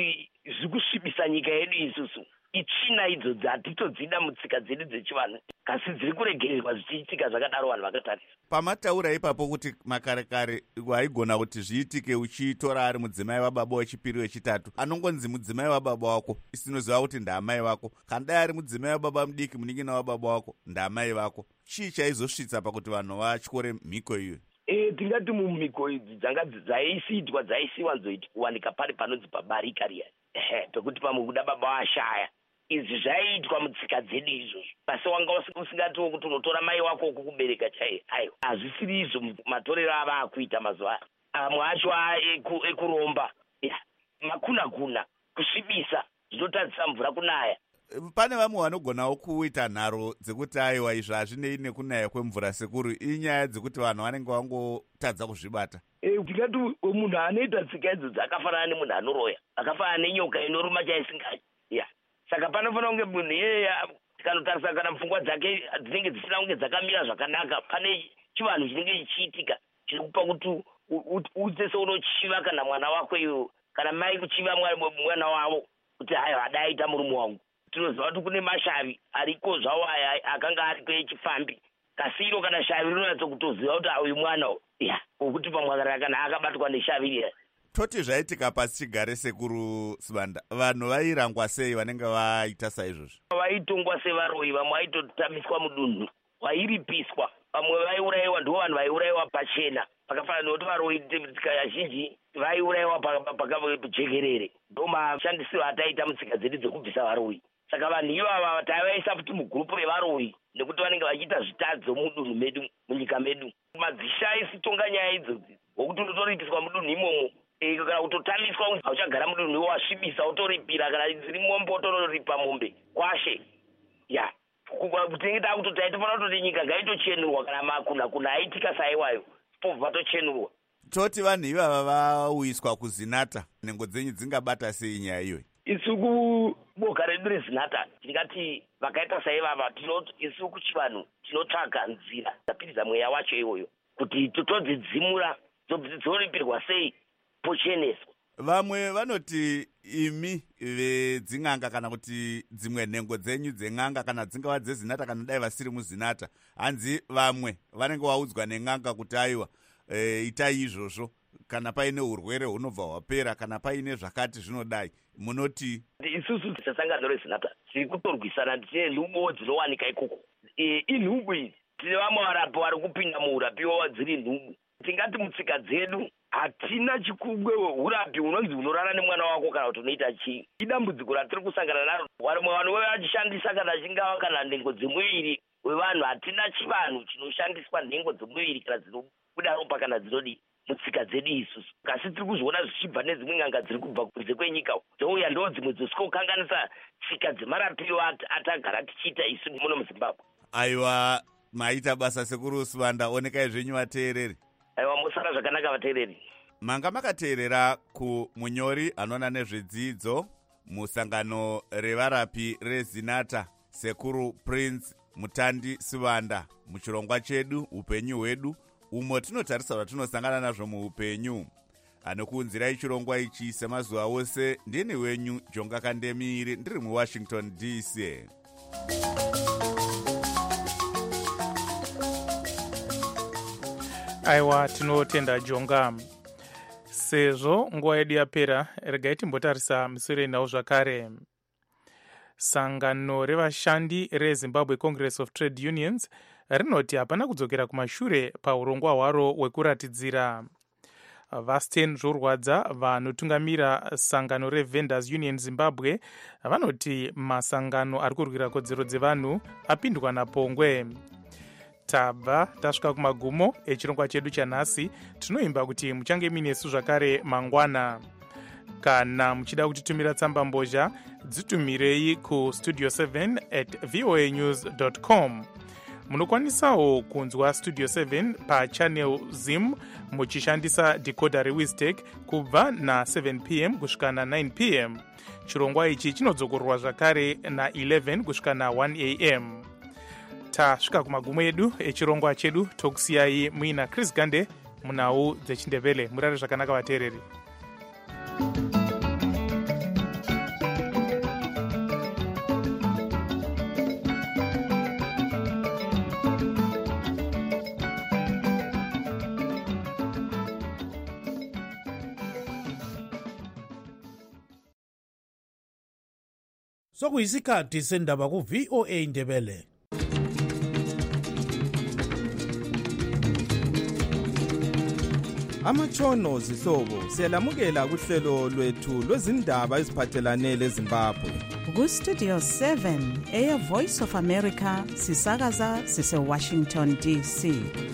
S11: zviri kusvibisa nyika yedu isusu itsvina idzo hatitodzida mutsika dzedu dzechivanhu kasi dziri kuregererwa zvichiitika zvakadaro vanhu vakatarisa.
S1: Pamataura ipapo kuti makare kare waigona kuti zviitike uchitora ari mudzimai wababa wechipiri wechitatu, anongonzi mudzimai wababa wako isinoziva kuti ndaamai vako, kana dai ari mudzimai wababa mudiki munin'ina wababa wako ndaamai vako. Chii chaizosvitsa pakuti vanhu vatyore mhiko iyo?
S11: E, tingati mumhiko idzi dzanga dzaisiitwa dzaisiwanzowanika pari panonzi pabarika riya ehe pekuti pamwe kuda baba washaya. Izvi zvaiitwa mutsika dzedu izvozvo, asi wanga usingatiwo kuti unotora mai wako kukubereka chaiye. Aiwa, hazvisiri izvo matorero ava akuita mazuva amwe acho ekuromba makuna kuna kusvibisa zvinotadzisa mvura kunaya.
S1: Pane vamwe vanogonawo kuita nharo dzekuti aiwa izvi hazvinei nekunaya kwemvura sekuru inyaya dzekuti vanhu vanenge vangotadza kuzvibata.
S11: Tingati munhu anoita tsika idzodzi akafanana nemunhu anoroya, akafanana nenyoka inoruma chaisingachi. Saka panofanira kunge munhu iyeya tikanotarisa kana pfungwa dzake dzinenge dzisina kunge dzakamira zvakanaka, pane chivanhu chinenge chichiitika chinokupa kuti uite seunochiva kana mwana wako iwo kana mai kuchiva mwana wavo kuti hayi hadaita murume wangu. Tinoziva kuti kune mashavi ariko zvawo aya akanga ariko echifambi, kasi iro kana shavi rinonatsa kutoziva kuti uyu mwana ya wokuti pamwe kana akabatwa neshavi riya.
S1: Toti zvaitika pasi chigare sekuru Sibanda, vanhu vairangwa sei vanenge vaita saizvozvo?
S11: Vaitongwa sevaroyi, vamwe vaitotamiswa mudunhu, vairipiswa, vamwe vaiurayiwa, ndivo vanhu vaiurayiwa pachena. Pakafanana nekuti varoyi kazhinji vaiurayiwa pakajekerere. Ndo mashandisiro ataita mutsika dzedu dzekubvisa varoyi. Saka vanhu ivava taivaisa futi mugurupu revaroyi nekuti vanenge vachiita zvitadzo mudunhu medu, munyika medu. Madzisha aisitonga nyaya idzodzi wokuti unotoripiswa mudunhu imomo. E, kana kutotamiswa hauchagara mudunhu iwo wasvibisa utoripira, kana dziri mombe utoripa mombe kwashe ya tinenge takuti taitofanira kutoti nyika ngaitochenurwa kana makuna kuna aitika saiwayo pobva tochenurwa.
S1: Toti vanhu ivava vauyiswa kuzinata, nhengo dzenyu dzingabata sei nyaya iyoyi?
S11: Isu kuboka redu rezinata tingati vakaita saivava isu kuchivanhu tinotsvaga nzira dzapinza mweya wacho iwoyo kuti totodzidzimura dzoripirwa sei pocheneswa.
S1: Vamwe vanoti imi vedzin'anga kana kuti dzimwe nhengo dzenyu dzen'anga kana dzingava dzezinata kana dai vasiri muzinata, hanzi vamwe vanenge vaudzwa nen'anga kuti aiwa e, itai izvozvo kana paine urwere hunobva hwapera kana paine zvakati zvinodai, munoti?
S11: Isusu sesangano rezinata tiri kutorwisana tine nhubo dzinowanika ikoko. E, inhubu idzi tine vamwe varapi vari kupinda muurapiwo dziri nhubu. Tingati mutsika dzedu hatina chikubwe urapi unonzi unorara nemwana wako kana kuti unoita chii. Idambudziko ratiri kusangana naro, vamwe vanhu vachishandisa kana chingava kana nhengo dzemuviri wevanhu. Hatina chivanhu chinoshandiswa nhengo dzemuviri kana dzinobuda ropa kana dzinodii mutsika dzedu isusu, kasi tiri kuzviona zvichibva nedzimwe n'anga dziri kubva kunze kwenyika dzouya ndo dzimwe dzosikokanganisa tsika dzemarapiro atagara tichiita isu muno muZimbabwe.
S1: Aiwa, maita basa sekuru Sibanda, onekai zvenyu vateereri.
S11: Aiwa, musara zvakanaka vateereri.
S1: Manga makateerera kumunyori anoona nezvedzidzo musangano revarapi rezinata sekuru Prince Mutandi Sibanda muchirongwa chedu upenyu hwedu, umo tinotarisa zvatinosangana nazvo muupenyu. Anokuunzirai chirongwa ichi semazuva ose ndini wenyu Jonga Kandemiri ndiri muWashington D C.
S5: Aiwa, tinotenda Jonga. Sezvo nguva yedu yapera, regai timbotarisa misoro inawo zvakare. Sangano revashandi reZimbabwe Congress of Trade Unions rinoti hapana kudzokera kumashure paurongwa hwaro hwekuratidzira. Vasten Zvorwadza, vanotungamira sangano reVendors Union Zimbabwe, vanoti masangano ari kurwira kodzero dzevanhu apindwa napongwe. Tabva tasvika kumagumo echirongwa chedu chanhasi. Tinoimba kuti muchange minesu zvakare mangwana. Kana muchida kutitumira tsamba mbozha, dzitumirei ku studio seven at voa news dot com. Munokwanisawo kunzwa Studio seven pa channel Zim muchishandisa decoder reWizTech kubva na seven p m kusvika na nine p m. Chirongwa ichi chinodzokorwa zvakare na eleven kusvika na one a m. Tasvika kumagumo edu echirongwa chedu, tokusiyai muina Chris Gande munhau dzechindevele. Murare zvakanaka vateereri.
S12: sokuyisikhathi sendaba ku-V O A Ndebele.
S13: Amatshono zihlobo siyalamukela kuhlelo lwethu lwezindaba eziphathelane leZimbabwe.
S14: Ku-Studio seven Air Voice of America sisakaza sise-Washington D C.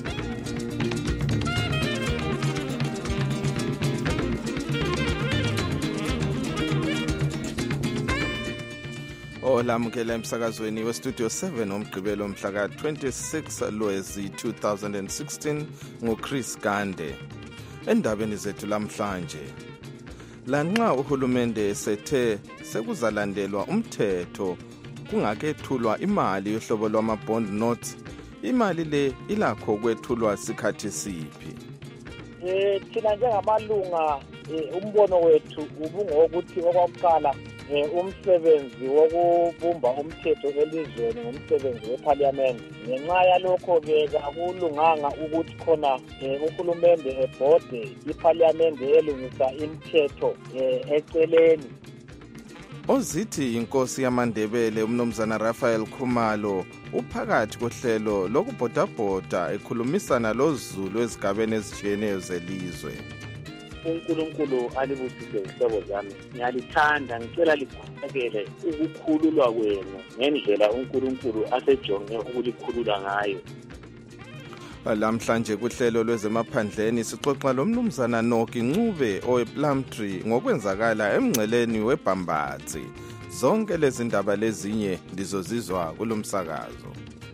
S13: Olamukela emsakazweni we-Studio seven omgqibelo mhla ka-twenty-six Lwezi two thousand sixteen nguChris Gande. Endabeni zethu lamhlanje, lanxa uhulumende esethe sekuzalandelwa umthetho kungakethulwa imali yohlobo lwama-bond notes, imali le ilakho kwethulwa sikhathi siphi?
S15: Eh thina njengamalunga umbono wethu ubungokuthi okwakuqala umsebenzi wokubumba umthetho elizweni ngumsebenzi weparliament. Ngenxa yalokho-ke akulunganga ukuthi khona uhulumende ebhode iparliament elungisa imithetho eceleni.
S13: Ozithi inkosi yamaNdebele umnumzana Raphael Khumalo uphakathi kohlelo lokubhodabhoda ekhulumisana loZulu ezigabeni ezitshiyeneyo zelizwe.
S9: uNkulunkulu alibusise zihlobo zami, ngiyalithanda ngicela likhulekele ukukhululwa kwenu ngendlela uNkulunkulu asejonge ukulikhulula ngayo.
S13: Lamhlanje kuhlelo lwezemaphandleni sixoxa lomnumzana Noki Ncube owePlumtree ngokwenzakala emngceleni weBhambatsi. Zonke lezi ndaba lezinye ndizozizwa kulomsakazo.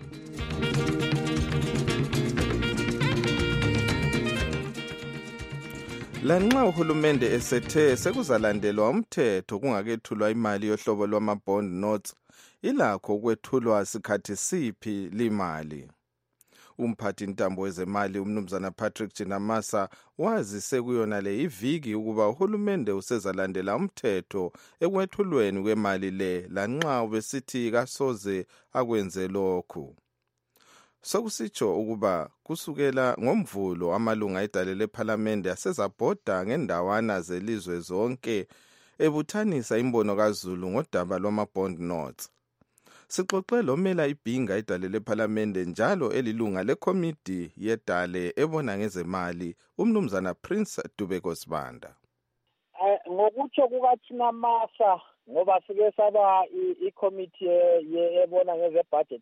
S13: Lanxa uhulumende esethe sekuzalandelwa umthetho kungakethulwa imali yohlobo lwama-bond notes, ilakho kwethulwa sikhathi siphi limali? Umphathi ntambo wezemali umnumzana Patrick Jinamasa wazise kuyona le iviki ukuba uhulumende usezalandela umthetho ekwethulweni kwemali le, lanxa ubesithi kasoze akwenze lokhu. Sokusitsho ukuba kusukela ngomvulo amalunga edale lePhalamende asezabhoda ngendawana zelizwe zonke ebuthanisa imbono kaZulu ngodaba lwama-bond notes. Sixoxe lomela ibhinga edale lePhalamende njalo elilunga lekomiti yedale ebona ngezemali umnumzana Prince Dubeko Sibanda.
S15: Ngokutsho kukaThinamasa ngoba sike saba ikomiti ebona ngezebudget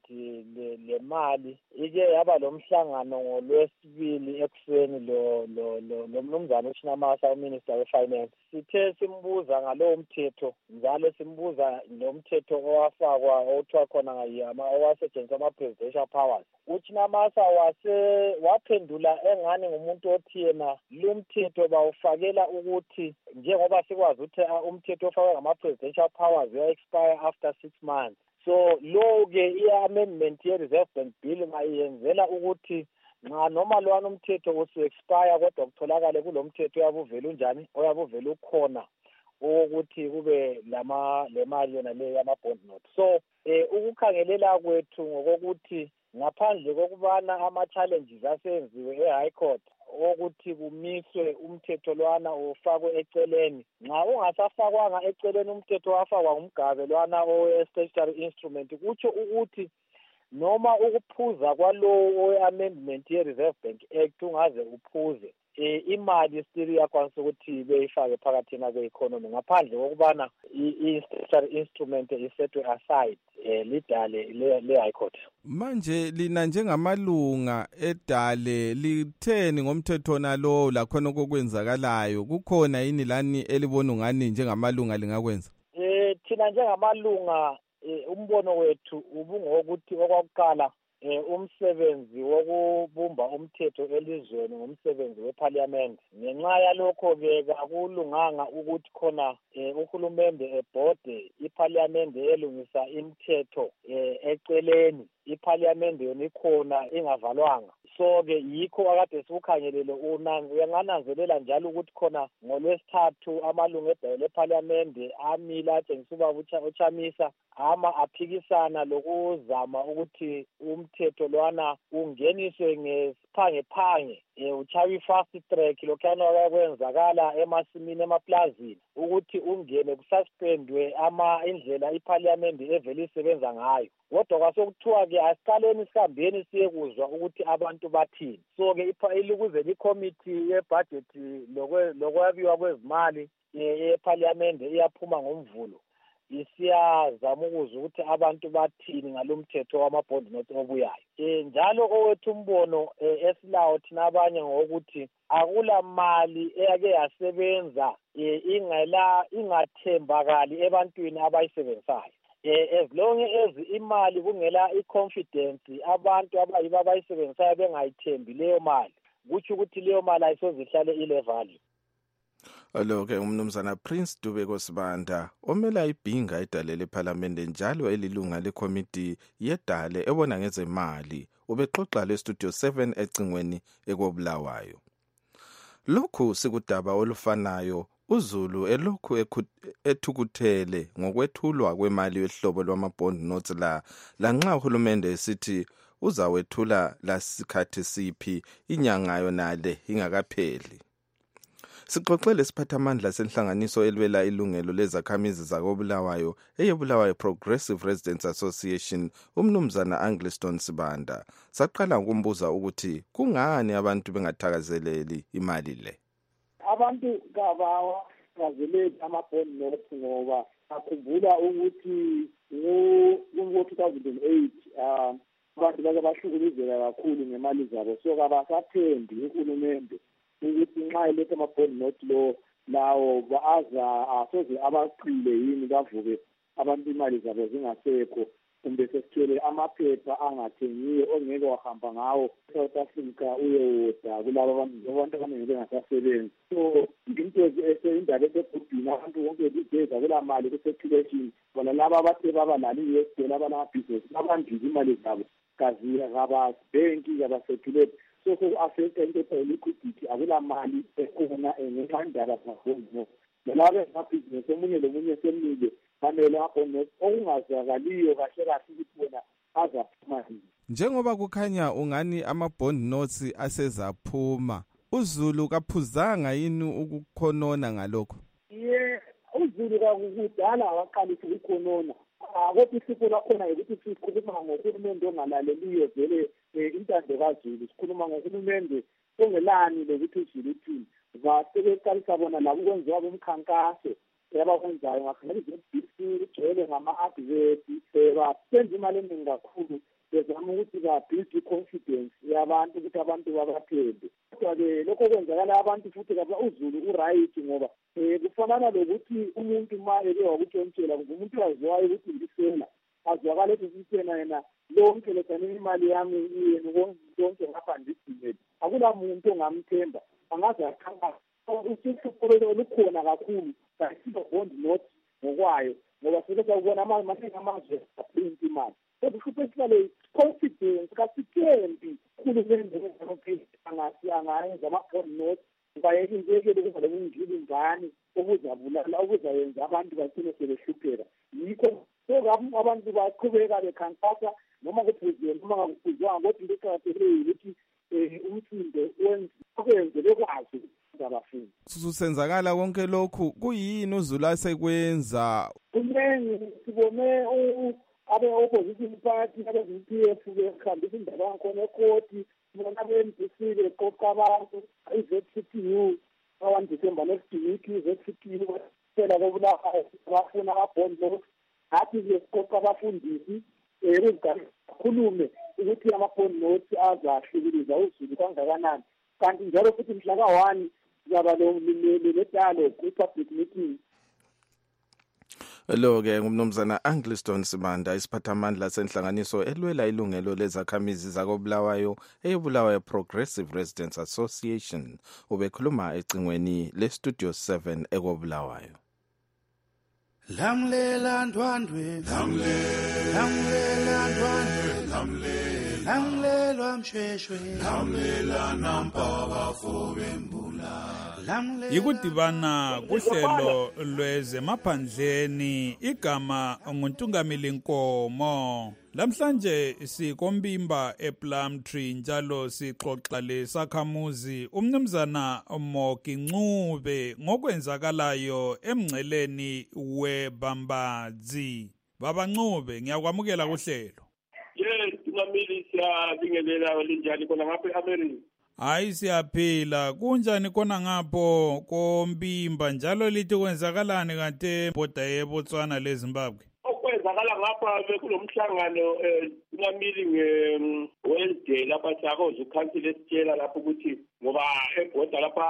S15: lemali ike yaba lomhlangano ngolwesibili ekuseni lo lo lo mnumzana uThinamasa uMinister weFinance. Sithe simbuza ngalowo mthetho njalo simbuza nomthetho owafakwa othiwa khona ngayama owasetshenziswa ama-presidential powers. uThinamasa wase waphendula engani ngumuntu othi yena lo mthetho bawufakela ukuthi njengoba sikwazi ukuthi umthetho ofakwe ngama-presidential powers uya-expire after six months. So lo-ke i-amendment ye-Reserve Bank Bill ngayenzela ukuthi nxa noma lwana umthetho usu-expire kodwa kutholakale kulo mthetho oyabuvela unjani oyabuvela ukhona ukuthi kube lama le mali yona le yama-bond note. So eh ukukhangelela kwethu ngokuthi ngaphandle kokubana ama-challenges asenziwe e-High Court ukuthi kumiswe umthetho lwana ufakwe eceleni, nxa ungasafakwanga eceleni umthetho wafakwa ngumgabe lwana owe-statutory instrument, kutsho ukuthi noma ukuphuza kwalowo owe-amendment ye-Reserve Bank Act ungaze uphuze e imali still iyakwanisa ukuthi beyifake phakathi kwe-economy ngaphandle kokubana i-statutory instrument isetwe aside eh lidale le-High Court.
S13: Manje lina njengamalunga edale litheni ngomthetho nalo lakhona kokwenzakalayo? Kukhona yini lani elibona ngani njengamalunga lingakwenza?
S15: Eh thina njengamalunga umbono wethu ubungokuthi okwakuqala eh umsebenzi wokubumba umthetho elizweni ngumsebenzi weParliament. Ngenxa yalokho-ke akulunganga ukuthi khona uhulumende ebhode iParliament elungisa imithetho eceleni, iParliament yona ikhona ingavalwanga. So-ke yikho akade sikukhangelele uyangananzelela njalo ukuthi khona ngolwesithathu amalunga edale leParliament amila atshengisa uba uChamisa ama aphikisana lokuzama ukuthi umthetho lwana ungeniswe ngesiphangephange uchaba i-fast track lokhana kwakwenzakala emasimini emaplazini ukuthi ungene kususpendwe ama indlela iparliament evele isebenza ngayo. Kodwa kwasokuthiwa-ke asiqaleni sihambeni siye kuzwa ukuthi abantu bathini. So-ke ilikuze ikomiti yebhajethi lokwabiwa kwezimali eparliament iyaphuma ngomvulo isiyazama ukuzwa ukuthi abantu bathini ngalomthetho wamabond notes obuyayo. Eh njalo owethu umbono esilawo thina abanye ngokuthi akula mali eyake yasebenza ingela ingathembakali ebantwini abayisebenzayo. Eh as long as imali kungela iconfidence abantu abayiba abayisebenzayo bengayithembi leyo mali kuthi ukuthi leyo mali ayisozihlale ilevel.
S13: Alo-ke umnumzana Prince Dubeko Sibanda omela ibhinga idale lePhalamende njalo elilunga lekomiti yedale ebona ngezemali ubexoxa lestudio seven ecingweni ekobulawayo. Lokhu sikudaba olufanayo uZulu elokhu ethukuthele ngokwethulwa kwemali yohlobo lwamabond notes la lanxa uhulumende esithi uzawethula lasikhathi siphi inyanga yonale ingakapheli. Sixoxele siphathamandla senhlanganiso elwela ilungelo lezakhamizi zakobulawayo eyebulawayo Progressive Residents Association umnumzana Angliston Sibanda. Saqala ukumbuza ukuthi kungani abantu bengathakazeleli imali le.
S6: Abantu kabawa kazeleli amabond notes ngoba akhumbula ukuthi ngo two thousand eight uh abantu bake bahlukuluzeka kakhulu ngemali zabo so kabasathembi uhulumende ukuthi nxa elethe amabond note lo lawo baaza asoze abaqile yini bavuke abantu imali zabo zingasekho kumbe sesithele amaphepha angathengiyo ongeke wahamba ngawo South Africa uyewoda kulabo abantu abantu abaningi bengasasebenzi. So into eseyindaba esegudini abantu bonke bideza kula mali ku-circulation bona laba abathe baba nalo i-U S dollar abanamabhizinisi babandile imali zabo kaziya kababhenki kabasecurate so so affect into liquidity akula mali ekhona ngenxa indaba zakhona nalabo amabhizinisi omunye lomunye semile fanele abone okungazakaliyo kahle kahle ukuthi bona azaphuma.
S13: Njengoba kukhanya ungani amabond notes asezaphuma uZulu kaphuzanga yini ukukhonona ngalokho?
S6: Ye uZulu kakudala waqalisa ukukhonona kodwa isipho lakhona ukuthi sikhuluma ngohulumende ongalaleliyo vele intando kaZulu sikhuluma ngohulumende ongelani lokuthi uZulu uthini basebeqalisa bona labo kwenziwa bomkhankaso yabakwenzayo ngakhona izibhisi kugcwele ngama-advert basenza imali eningi kakhulu bezama ukuthi ba-build confidence yabantu ukuthi abantu babathembe. Kodwa-ke lokho kwenzakala abantu futhi kabla uZulu u-right ngoba um kufanana lokuthi umuntu ma eke wakutshontshela kumbe umuntu waziwayo ukuthi ngisela azwakala ethi sisena yena lonke lethanini imali yami yenu konke ngapha ndidimele akula muntu ongamthemba angaze akhankasa. Usihlupho lukhona kakhulu bond note ngokwayo ngoba sekubona amaningi amazwe aprint imali kodwa uhlupho esihlale confidence kasithembi uhulumende angasi angayenza ama-bond note bayekindekele ukuba ngingili ngani okuzabulala okuzayenza abantu bagcine sebehlupheka. Yikho so abantu baqhubeka bekhankasa noma kupresident noma ngakuphuzwanga kodwa into eqakathekileyo ukuthi umsindo wenze bekwazi abafundi.
S13: Susenzakala konke lokhu kuyini uZulu asekwenza?
S6: Kuningi sibone abe-opposition party abe-V P F bekhambisa indaba yakhona ekoti bona abe-M D C beqoqa abantu i-Z C T U ka-one December next week i-Z C T U phela kobulawayo bafuna ama-bond notes athi siqoqa abafundisi um khulume ukuthi ama-bond notes azahlukuluza uZulu kangakanani kanti njalo futhi mhla ka-one zaba le-dialogue kwi-public meeting.
S13: Lo-ke ngumnumzana Angliston Sibanda isiphathamandla senhlanganiso elwela ilungelo lezakhamizi zakobulawayo eyebulawayo Progressive Residents Association ubekhuluma ecingweni lestudio seven ekobulawayo.
S12: Lamlela ndwandwe lamlela ndwandwe lamlela msheshwe lamlela nampaba fo bembula
S16: Yikudibana kuhlelo lwezemaphandleni igama nguNtungamili Nkomo. Lamhlanje sikombimba ePlumtree njalo sixoxa lesakhamuzi umnumzana Moki Ncube ngokwenzakalayo emngceleni weBambadzi. Baba Ncube, ngiyakwamukela kuhlelo.
S17: Yes, Tungamili siyabingelela linjani khona ngapha eAmerica?
S16: Hayi siyaphila. Kunjani khona ngapho kombimba njalo lithi kwenzakalani kante boda yeBotswana leZimbabwe?
S17: Okwenzakala ngapha bekulomhlangano eh Tungamili ngeWednesday lapha sakoze ukhansile esitshela lapho ukuthi ngoba eboda lapha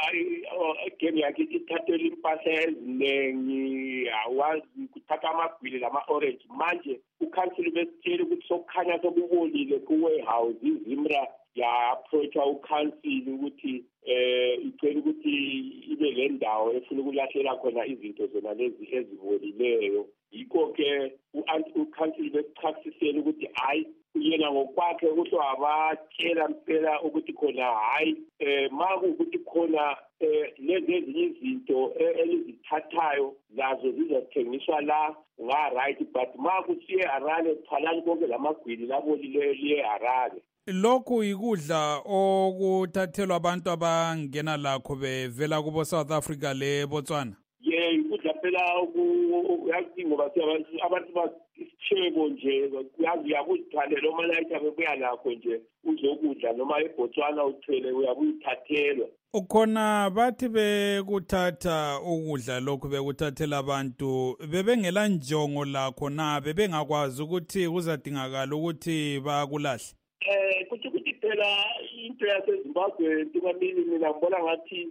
S17: game yakhe ithathela impahla ezinengi awazi kuthatha amagwili lama orange manje ukhansile besitshela ukuthi sokukhanya sokubolile ku-warehouse iZimra ya-approach-a ukhansile ukuthi eh icela ukuthi ibe le ndawo efuna ukulahlela khona izinto zona lezi ezibolileyo. Yikho-ke ukhansile besichasisela ukuthi hayi yena ngokwakhe ukuthi abatshela mpela ukuthi khona hayi eh makuwukuthi khona lezi ezinye izinto elizithathayo lazo zizothengiswa la nga-right but makusiye Harare phalani konke lamagwili labolileyo liye Harare.
S16: Lokhu ikudla okuthathelwa abantu abangena lakho bevela kubo South Africa le Botswana.
S17: Yeah, ikudla phela uyazi ngoba abantu basishebo nje uyazi uyakuzithalela omalayitha bebuya lakho nje uzokudla noma eBotswana uthele uyabuyithathelwa.
S16: Ukhona bathi bekuthatha ukudla lokhu bekuthathela abantu bebengela njongo lakho na bebengakwazi ukuthi kuzadingakala ukuthi bakulahle.
S17: Eh kuthi kuthi phela into yaseZimbabwe Tungamili mina ngibona ngathi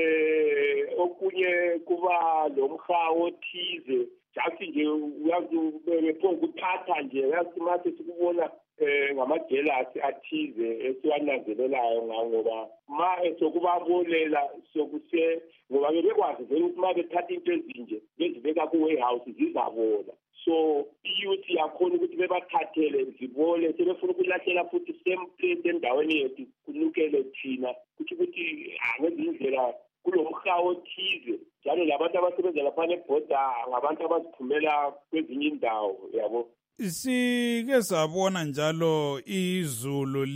S17: eh okunye kuba lomhawo othize jathi nje uyazi bepho ukuthatha nje uyazi mase sikubona eh ngamajelasi athize esiwananzelelayo ngoba ma esokubabolela sokuse ngoba bekwazi vele ukuthi ma bethatha into ezinje bezibeka ku-warehouse zizabola. So iyouth yakhona ukuthi bebathathele zibole sebefuna ukulahlela futhi same place endaweni yethu kunukele thina kuthi ukuthi angenza indlela kulomhawo othize njalo labantu abasebenza lapha nebhoda ngabantu abaziphumela kwezinye indawo yabo.
S16: Sike sabona njalo izulu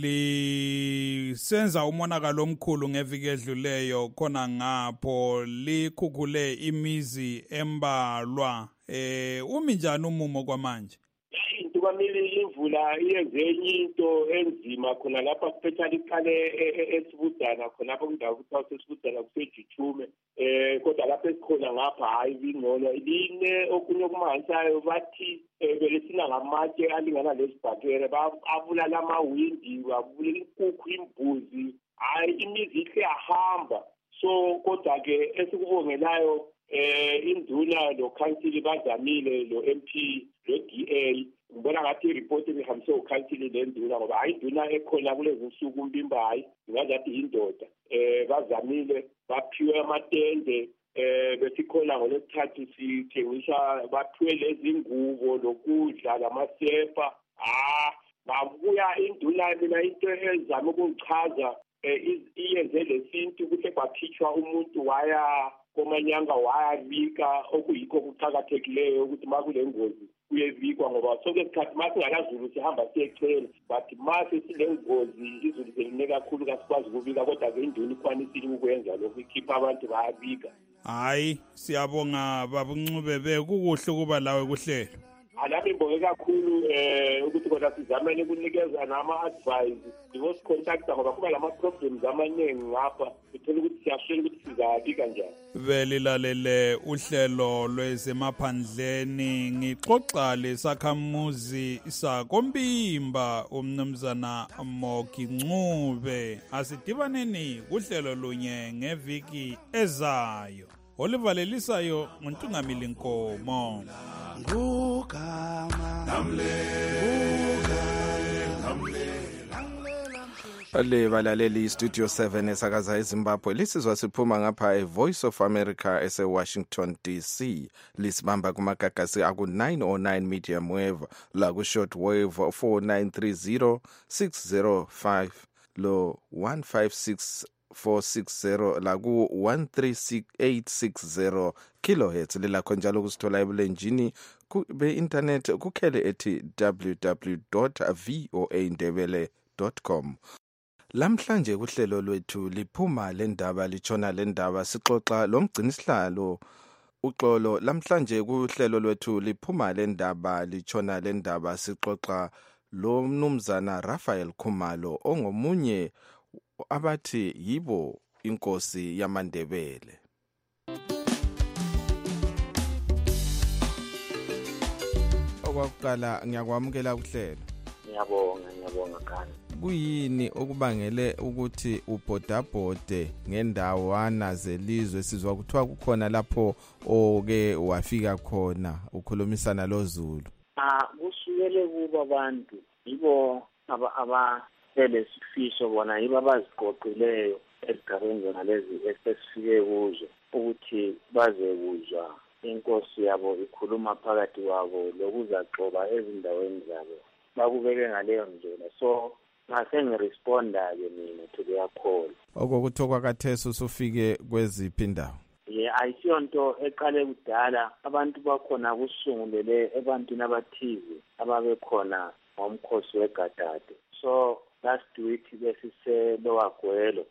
S16: lisenza umonakalo omkhulu ngeviki edluleyo khona ngapho likhukhule imizi embalwa. Eh umi njani umumo kwamanje?
S17: Tungamili imvula iyenze enye into enzima khona lapha especially iqale esibudana khona lapho kundawo kuthiwa sesibudana kuseJujume eh kodwa lapha esikhona ngapha hayi ingcono line okunye okumansayo bathi belesina ngamatshe alingana lesibhakere babulala amawindi babulala inkukhu imbuzi hayi imizi ihle yahamba. So kodwa ke esikubongelayo eh induna lo council bazamile lo M P lo D A ngibona ngathi ireport ehambise ukhansile lenduna ngoba hayi induna ekhona kulezi nsuku umbimba hayi ngazathi indoda eh bazamile baphiwe amatende eh besikhona ngolesithathu sithengisa baphiwe lezi ngubo lokudla lamasepa ah babuya induna mina into ezama ukuchaza iyenze lesintu ukuthi kwakhitshwa umuntu waya komanyanga wayabika okuyikho kuqhakathekileyo ukuthi makule ngozi uyebikwa ngoba sonke isikhathi masingakazulu sihamba siyechela but mase silengozi izulu seline kakhulu kasikwazi ukubika kodwa ke induni ikwanisile ukwenza lokhu ikhipha abantu bayabika.
S16: Hayi siyabonga Baba Ncube bekukuhle kuba lawe kuhlelo.
S17: Alami ngibonge kakhulu eh ukuthi kodwa sizamene ukunikeza nama advice divorce contactor ngoba kuba lama problems amaningi ngapha uthola ukuthi siyashela ukuthi sizabika kanjani.
S16: Velilalele uhlelo lwezemaphandleni ngixoxa lesakhamuzi sakombimba umnumzana Moki Ncube. Asidibaneni kuhlelo lunye ngeviki ezayo. Olivalelisayo nguNtungamili Nkomo.
S12: Ngugama namle namle
S13: Ale balaleli Studio seven esakaza eZimbabwe lisizwa siphuma ngapha eVoice of America ese Washington D C lisibamba kumagagasi aku nine oh nine medium wave la ku short wave four nine three zero six zero five lo one five six four six zero la ku one three eight six zero kilohertz lelakho njalo kusithola ebulenjini be-internet kukhele ethi w w w dot voa ndebele dot com. Lamhlanje kuhlelo lwethu liphuma lendaba lichona lendaba sixoxa lomgcinisihlalo uxolo. Lamhlanje kuhlelo lwethu liphuma lendaba lichona lendaba sixoxa lo mnumzana Raphael Khumalo ongomunye abathi yibo inkosi yamaNdebele. Okwaqala ngiyakwamukela kuhlelo.
S9: Ngiyabonga ngiyabonga kana.
S13: Kuyini okubangele ukuthi ubhodabhode ngendawana zelizwe sizwa kuthiwa kukhona lapho oke wafika khona ukhulumisana loZulu?
S9: Ah, kusukele kuba abantu yibo aba aba selesifiso bona yibo abaziqoqileyo esigabeni zona lezi esifike kuzo ukuthi baze kuzwa inkosi yabo ikhuluma phakathi kwabo lokuzaxoba ezindaweni zabo bakubeke ngaleyo ndlela. So ngase ngiresponda-ke mina to their call.
S13: Okokuthi okwakathesi usufike kweziphi indawo?
S9: Ye ayisiyo nto eqale kudala. Abantu bakhona kusungulele ebantwini abathize ababekhona ngomkhosi wegadade. So last week besise lowagwelo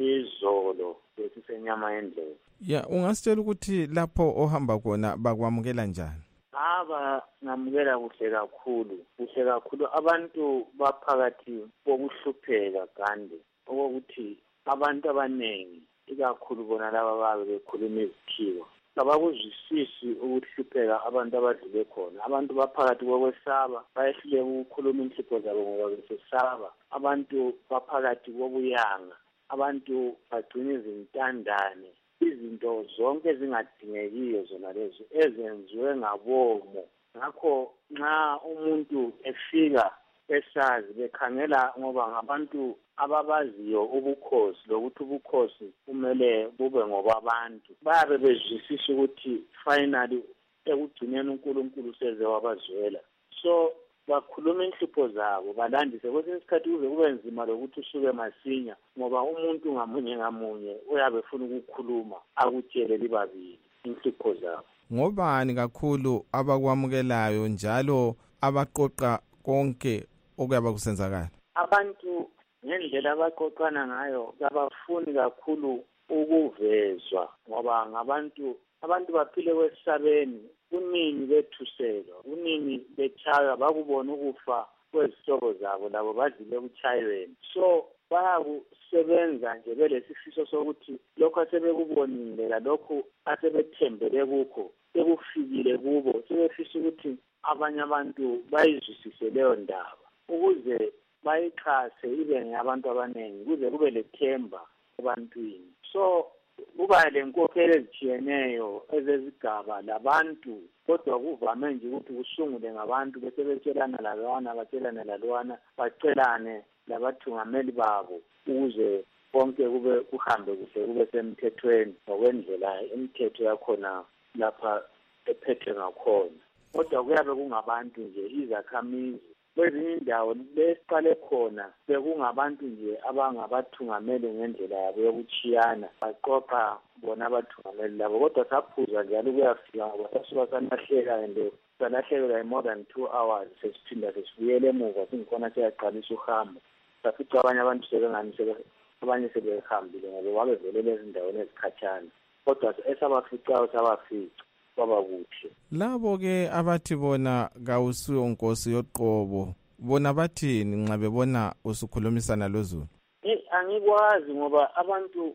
S9: izolo besisenyama endlela.
S13: Ya ungasitshela ukuthi lapho ohamba khona bakwamukela njani?
S9: Aba ngamukela kuhle kakhulu kuhle kakhulu. Abantu baphakathi kokuhlupheka kandi okokuthi abantu abanengi ikakhulu bona laba babe bekhuluma izikhiwa abakuzwisisi ukuhlupheka abantu abadlule khona. Abantu baphakathi kokwesaba bayehluleka ukukhuluma inhlupho zabo ngoba besesaba. Abantu baphakathi kokuyanga. Abantu bagcina izintandane. Izinto zonke ezingadingekiyo zona lezo ezenziwe ngabomo. Ngakho nxa umuntu efika esazi bekhangela ngoba ngabantu ababaziyo ubukhosi lokuthi ubukhosi kumele bube ngobabantu babe bezwisisa ukuthi finally ekugcineni uNkulunkulu seze wabazwela. So bakhuluma inhlupho zabo balandise kwesinye isikhathi kuze kube nzima lokuthi usuke masinya ngoba umuntu ngamunye ngamunye uyabe ufuna ukukhuluma akutshele libabili inhlupho zabo.
S13: Ngobani kakhulu abakwamukelayo njalo abaqoqa konke okuyaba kusenzakala?
S9: Abantu ngendlela abaqoqana ngayo abafuni kakhulu ukuvezwa ngoba ngabantu abantu baphile kwesabeni. Kunini bethuselwa kunini bechaya bakubona ukufa kwezihlobo zabo labo badlule kuchayweni. So bayakusebenza nje belesifiso sokuthi lokho asebekubonile lalokho asebethembele kukho sekufikile kubo sebefisa ukuthi abanye abantu bayizwisise leyo ndaba ukuze bayixhase ibe ngabantu abaningi kuze kube lethemba ebantwini. So kuba lenkokhelo ezitshiyeneyo ezezigaba labantu kodwa kuvame nje ukuthi kusungule ngabantu bese betshelana lawana batshelana lalwana bacelane labathungameli babo ukuze konke kube kuhambe kuhle kube semthethweni ngokwendlela imithetho yakhona lapha ephethe ngakhona. Kodwa kuyabe kungabantu nje izakhamizi kwezinye indawo besiqale khona bekungabantu nje abangabathungameli ngendlela yabo yokuchiyana baqoqa bona abathungameli labo kodwa saphuza njalo ukuyafika ngoba sasuka sanahleka and salahlekelwa more than two hours sesiphinda sesibuyele emuva singikhona siyaqalisa uhambo safica abanye abantu sebengani abanye sebehambile ngoba babevelele ezindaweni ezikhatshana kodwa esabaficayo sabafica baba kuhle.
S13: Labo ke abathi bona kawusiyo nkosi yoqobo bona bathini nxa bebona usukhulumisana loZulu?
S9: Eh angikwazi ngoba abantu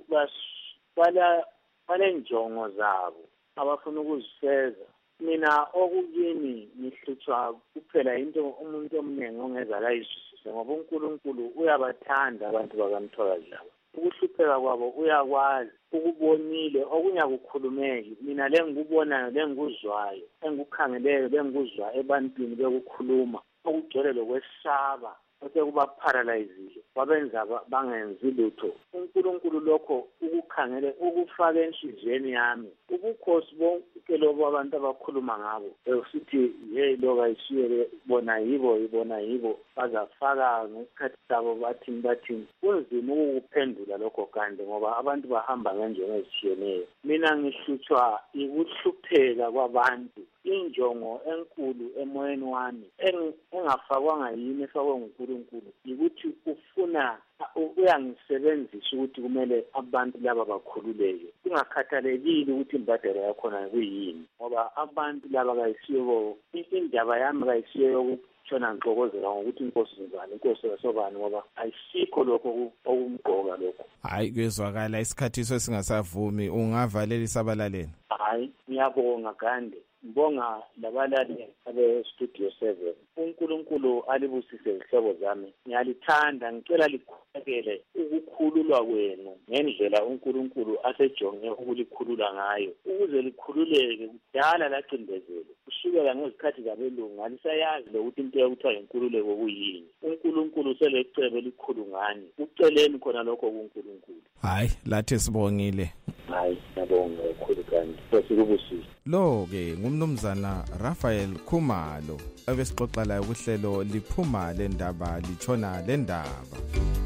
S9: basala balenjongo zabo abafuna ukuzifeza. Mina okukini ngihlutshwa kuphela into umuntu omnengi ongeza layizwisise ngoba uNkulunkulu uyabathanda abantu bakamthwakazi labo. Ukuhlupheka kwabo uyakwazi ukubonile okunyakukhulumeki. Mina lengikubonayo lengikuzwayo engikukhangeleyo lengikuzwa ebantwini bekukhuluma okugcwele lokwesaba osekuba paralyzile wabenza bangenzi lutho. uNkulunkulu lokho ukukhangele ukufaka enhliziyweni yami ubukhosi bonke lobo abantu abakhuluma ngabo esithi hey lo bayishiyele bona yibo yibona yibo bazafaka ngesikhathi sabo bathi bathi kunzima ukuphendula lokho kanti ngoba abantu bahamba ngendlela ezishiyeneyo. Mina ngihlutshwa ukuhlupheka kwabantu injongo enkulu emoyeni wami engafakwanga yini efakwe nguNkulunkulu ukuthi ufuna uyangisebenzisa ukuthi kumele abantu laba bakhululeke kungakhathalekile ukuthi imbadalo yakhona kuyini ngoba abantu laba kayisiyo indaba yami kayisiyo yokutshona ngixokozela ngokuthi inkosi ngibani inkosi yasobani ngoba ayisikho lokho okumqoka lokho.
S13: Hayi kuyezwakala isikhathi esingasavumi ungavalela isabalaleni.
S9: Hayi ngiyabonga Gande ngibonga labalaleli abe Studio seven. uNkulunkulu alibusise izihlobo zami ngiyalithanda ngicela likhulekele ukukhululwa kwenu ngendlela uNkulunkulu asejonge ukulikhulula ngayo ukuze likhululeke kudala lacindezelo kusukela ngezikhathi zabelungu alisayazi lokuthi into yokuthiwa inkululeko kuyini. uNkulunkulu selecebe likhulu ngani uceleni khona lokho kuNkulunkulu.
S13: Hayi lathi sibongile.
S9: Hayi ngiyabonga kakhulu kanti sesibusise.
S13: Lo ke ngumnumzana Raphael Khumalo ebesixoxa la uhlelo liphuma lendaba lichona lendaba.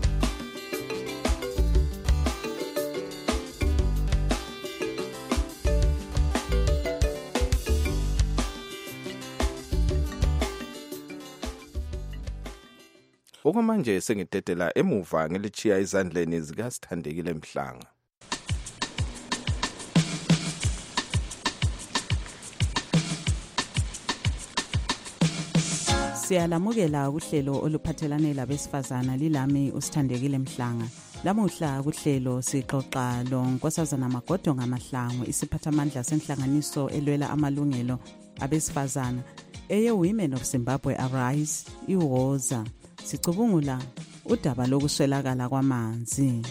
S13: Okwamanje sengidedela emuva ngelichiya izandleni zikaSithandekile Mhlanga.
S14: Siyalamukela uhlelo oluphathelane labesifazana lilami uSithandekile Mhlanga. Lamuhla kuhlelo sixoxa lo Nkosazana Magodo ngaMahlangu isiphathamandla senhlanganiso elwela amalungelo abesifazana eye Women of Zimbabwe Arise iwoza. Sicubungula udaba lokuswelakala kwamanzi.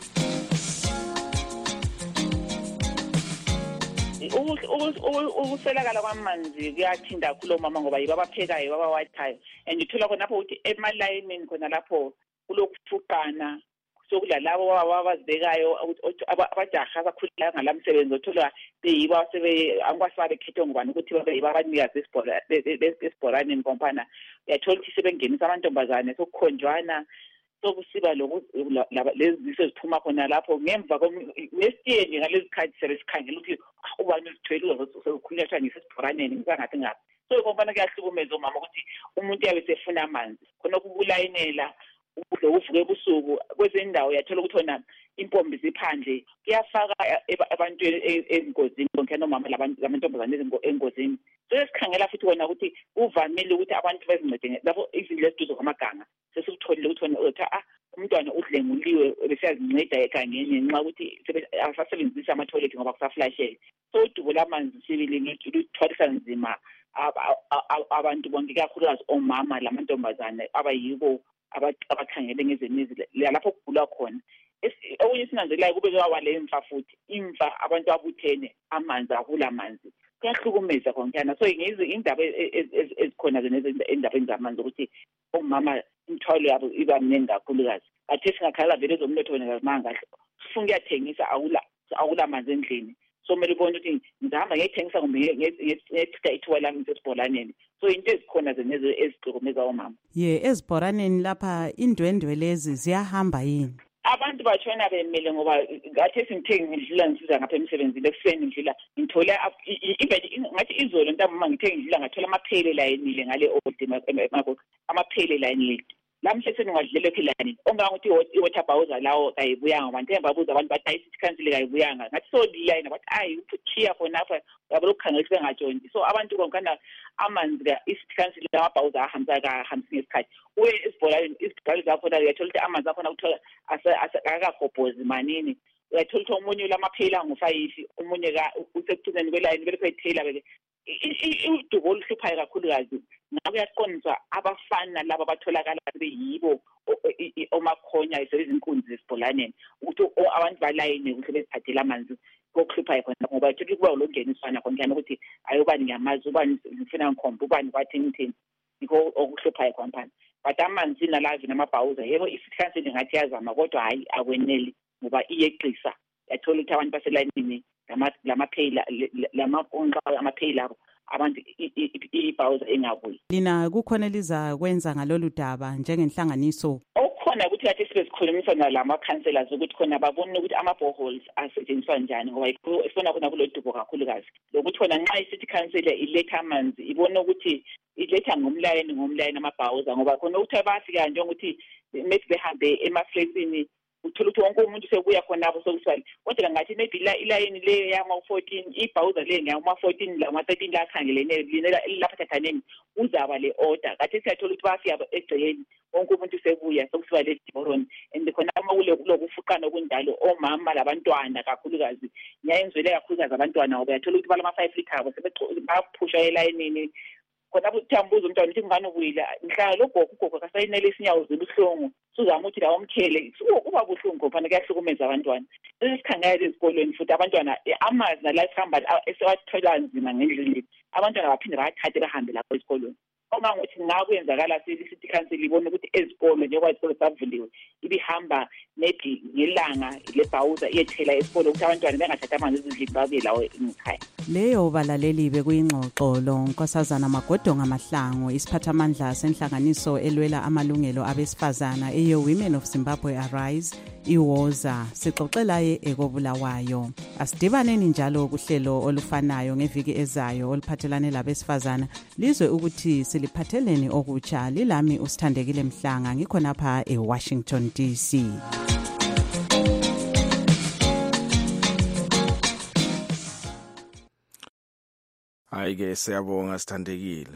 S18: Ukuswelakala kwamanzi kuyathinda kakhulu omama ngoba yibo abaphekayo abawathayo and uthola khona lapho ukuthi emalayinini khona lapho kulokufuqana sokudla labo abazibekayo abajaha abakhululayo ngalamsebenzi othola beyibo asebe ankwasaba bekhethe ngubani ukuthi babe yibo abanikazi esibhoraneni kompana uyathola ukuthi sebengenisa amantombazane sokukhonjwana sokusiba leziziso ziphuma khona lapho ngemva nesitiye nje ngalezi khathi sebesikhangela ukuthi ubani uzithwele uzokhulunywa ngisesibhoraneni ngisangathi ngapha so kompana kuyahlukumeza omama ukuthi umuntu yabe sefuna amanzi khona kubulayinela uvuke ebusuku kwezindawo uyathola ukuthi wona impombi ziphandle kuyafaka abantu ezingozini bonke nomama lamantombazane ezingozini so esikhangela futhi wona ukuthi uvamile ukuthi abantu bezincede lapho izindlu eziduze kwamaganga sesitholile ukuthi wona ah umntwana udlenguliwe besiyazinceda egangeni nxa ukuthi asasebenzisa ama-toilet ngoba kusaflashele so udubo lamanzi sibili luthwalisa nzima abantu bonke kakhulukazi omama lamantombazane abayibo abakhangele ngezemizi lapho kugula khona. Okunye sinanzelayo kube kwawale imfa futhi imfa abantu abuthene amanzi akula manzi kuyahlukumeza konkana so ngizi indaba ezikhona endabeni zamanzi ukuthi omama imthwalo yabo iba mningi kakhulukazi athe singakhala vele zomnotho wena manga sifuna ukuyathengisa awula awula manzi endlini so kumele ubone ukuthi ngihamba ngiyithengisa kumbe ngethika ithuba lami sesibholaneni so into ezikhona zeneze ezixokomeza omama
S14: ye ezibhoraneni lapha indwendwe lezi ziyahamba yini
S18: abantu batshona bemile ngoba ngathi singithengi ngidlula ngisiza ngapha emsebenzini ekuseni ngidlula ngithola ngathi izolo ntamama ngithengi ngidlula ngathola amaphele la enile ngale old amaphele la enile lamhle seningadlele philani ongangathi iwater bowser lawo kayibuyanga abantu embabuza abantu bathi ayisithi cancel kayibuyanga ngathi so line bathi ayi ukuthiya khona apha yabo ukukhangela bengajondi so abantu konkana amanzi ka isithi cancel la bowser ahamba ka hamsi ngesikhathi uye isibholaleni isibholaleni zakho la uyathola ukuthi amanzi akho uthola akakagobhozi manini uyathola ukuthi omunye lamaphela ngo-five omunye ka usekuthuneni kwelayini bele kwethela beke udubo oluhluphayo kakhulukazi ngabe uyaqondiswa abafana laba abatholakala beyibo omakhonya izinkunzi zesibholaneni ukuthi abantu balayine ukuthi beziphathela amanzi kokuhluphayo khona ngoba thithi kuba ulongeniswana khona ukuthi ayobani ngiyamazi ubani ngifuna ngikhomba ubani kwathi ngithini yiko okuhluphayo khona but amanzi nalavi namabhawuza yebo i-city council ingathi yazama kodwa hayi akweneli ngoba iyeqisa yathola ukuthi abantu baselayinini lamapheyila lamakonqa amapheyila abo abantu ibhawuza engabuyi.
S14: Lina kukhona liza kwenza ngalolu daba njengenhlanganiso?
S18: Okukhona ukuthi kade sibe sikhulumisa nalamakhanselazi ukuthi khona babone ukuthi ama-boreholes asetshenziswa njani ngoba ifuna khona kulo dubo kakhulukazi lokuthi khona nxa i-city council iletha amanzi ibone ukuthi iletha ngomlayini ngomlayini amabhawuza ngoba khona ukuthi bayafika njengokuthi maybe behambe emafletsini uthola ukuthi wonke umuntu sebuya khonapho sokusali kodwa ngathi maybe ilayini le yama-fourteen ibhawuza le ngeyama-fourteen lama-thirteen lakhangelene linela lapha thathaneni uzaba le order kathi siyathola ukuthi bayafika egcekeni wonke umuntu sebuya sokusiba le diboroni and khona amawule kulokufuqana okunjalo omama labantwana kakhulukazi ngiyayenzwele kakhulukazi abantwana ngoba uyathola ukuthi balama-five litre abo sebaphushwa elayinini khona uthambuza umntwana ukuthi ngani ubuyile mhlanga lo gogo ugogo kasayinele isinyawo zibuhlungu suzama ukuthi lawo mkhele kuba buhlungu phana kuyahlukumeza abantwana sesikhangela ezikolweni futhi abantwana amazi nala sihamba esewathola nzima ngendlela abantwana baphinde bathathe bahambe lapho esikolweni uma ngokuthi ngakwenzakala city council ibona ukuthi ezikolo njengoba izikolo zavuliwe ibihamba maybe ngelanga lebhawuza iyethela esikolo ukuthi abantwana bengathatha amanzi ezindlini babuye lawo ekhaya.
S14: Leyo balaleli bekuyingxoxo lo Nkosazana Magodonga Mahlangu isiphathamandla senhlanganiso elwela amalungelo abesifazana eye Women of Zimbabwe Arise iwoza sixoxelaye ekobulawayo. Asidibaneni njalo kuhlelo olufanayo ngeviki ezayo oluphathelane labesifazana lizwe ukuthi siliphatheleni okutsha. Lilami uSithandekile Mhlanga ngikhonapha eWashington D C.
S13: Hayi ke siyabonga Sithandekile.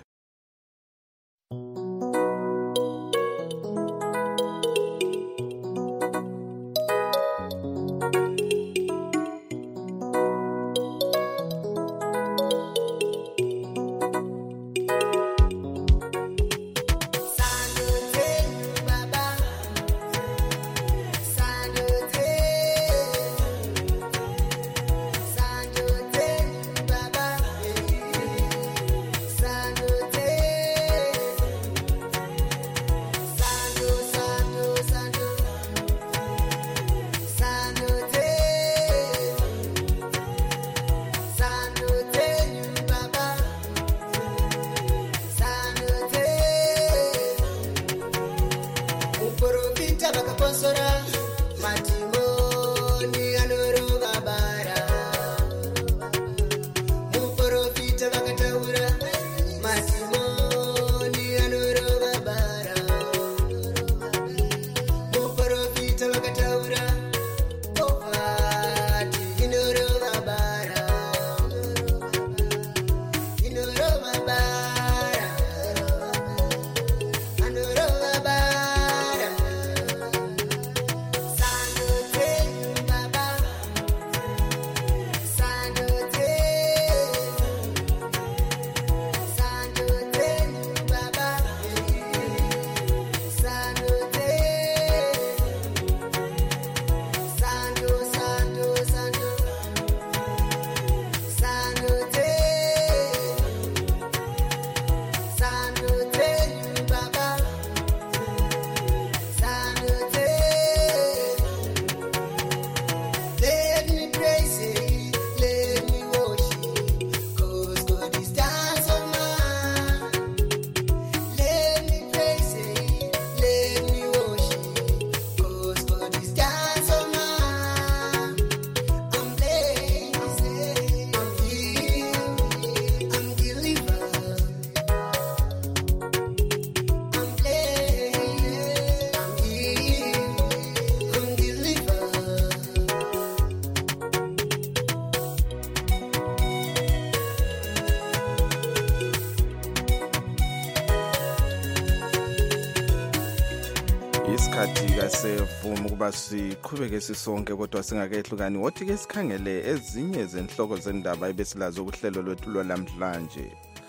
S13: isikhathi kasevuma ukuba siqhubeke sisonke kodwa singakehlukani wothi ke sikhangele ezinye zenhloko zendaba ebesilazo kuhlelo lwethu lwamhlanje.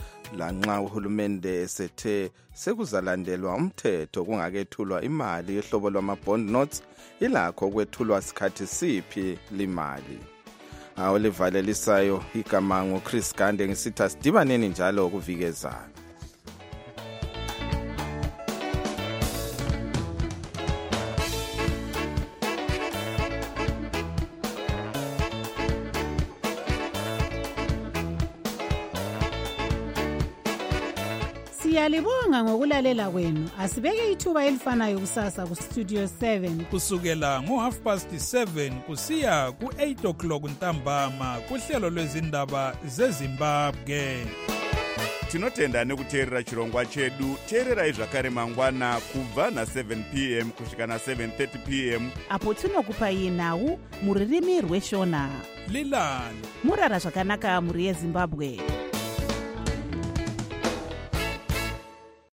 S13: Lanxa uhulumende esethe sekuzalandelwa umthetho kungakethulwa imali yohlobo lwama-bond notes ilakho kwethulwa sikhathi siphi limali. Awu livalelisayo igama ngoChris Gande ngisitha sidibaneni njalo kuvikezana.
S3: Siyalibonga ngokulalela kwenu. Asibeke ithuba elifanayo kusasa ku Studio seven
S16: kusukela ngo half past seven kusiya ku eight o'clock ntambama kuhlelo lwezindaba zeZimbabwe.
S1: Tinotenda nekuteerera chirongwa chedu. Teererai zvakare mangwana kubva na seven p m kusvika na seven thirty p m
S2: apo tinokupai nhau muririmi rweshona.
S16: Lilani
S2: murara zvakanaka muri yeZimbabwe.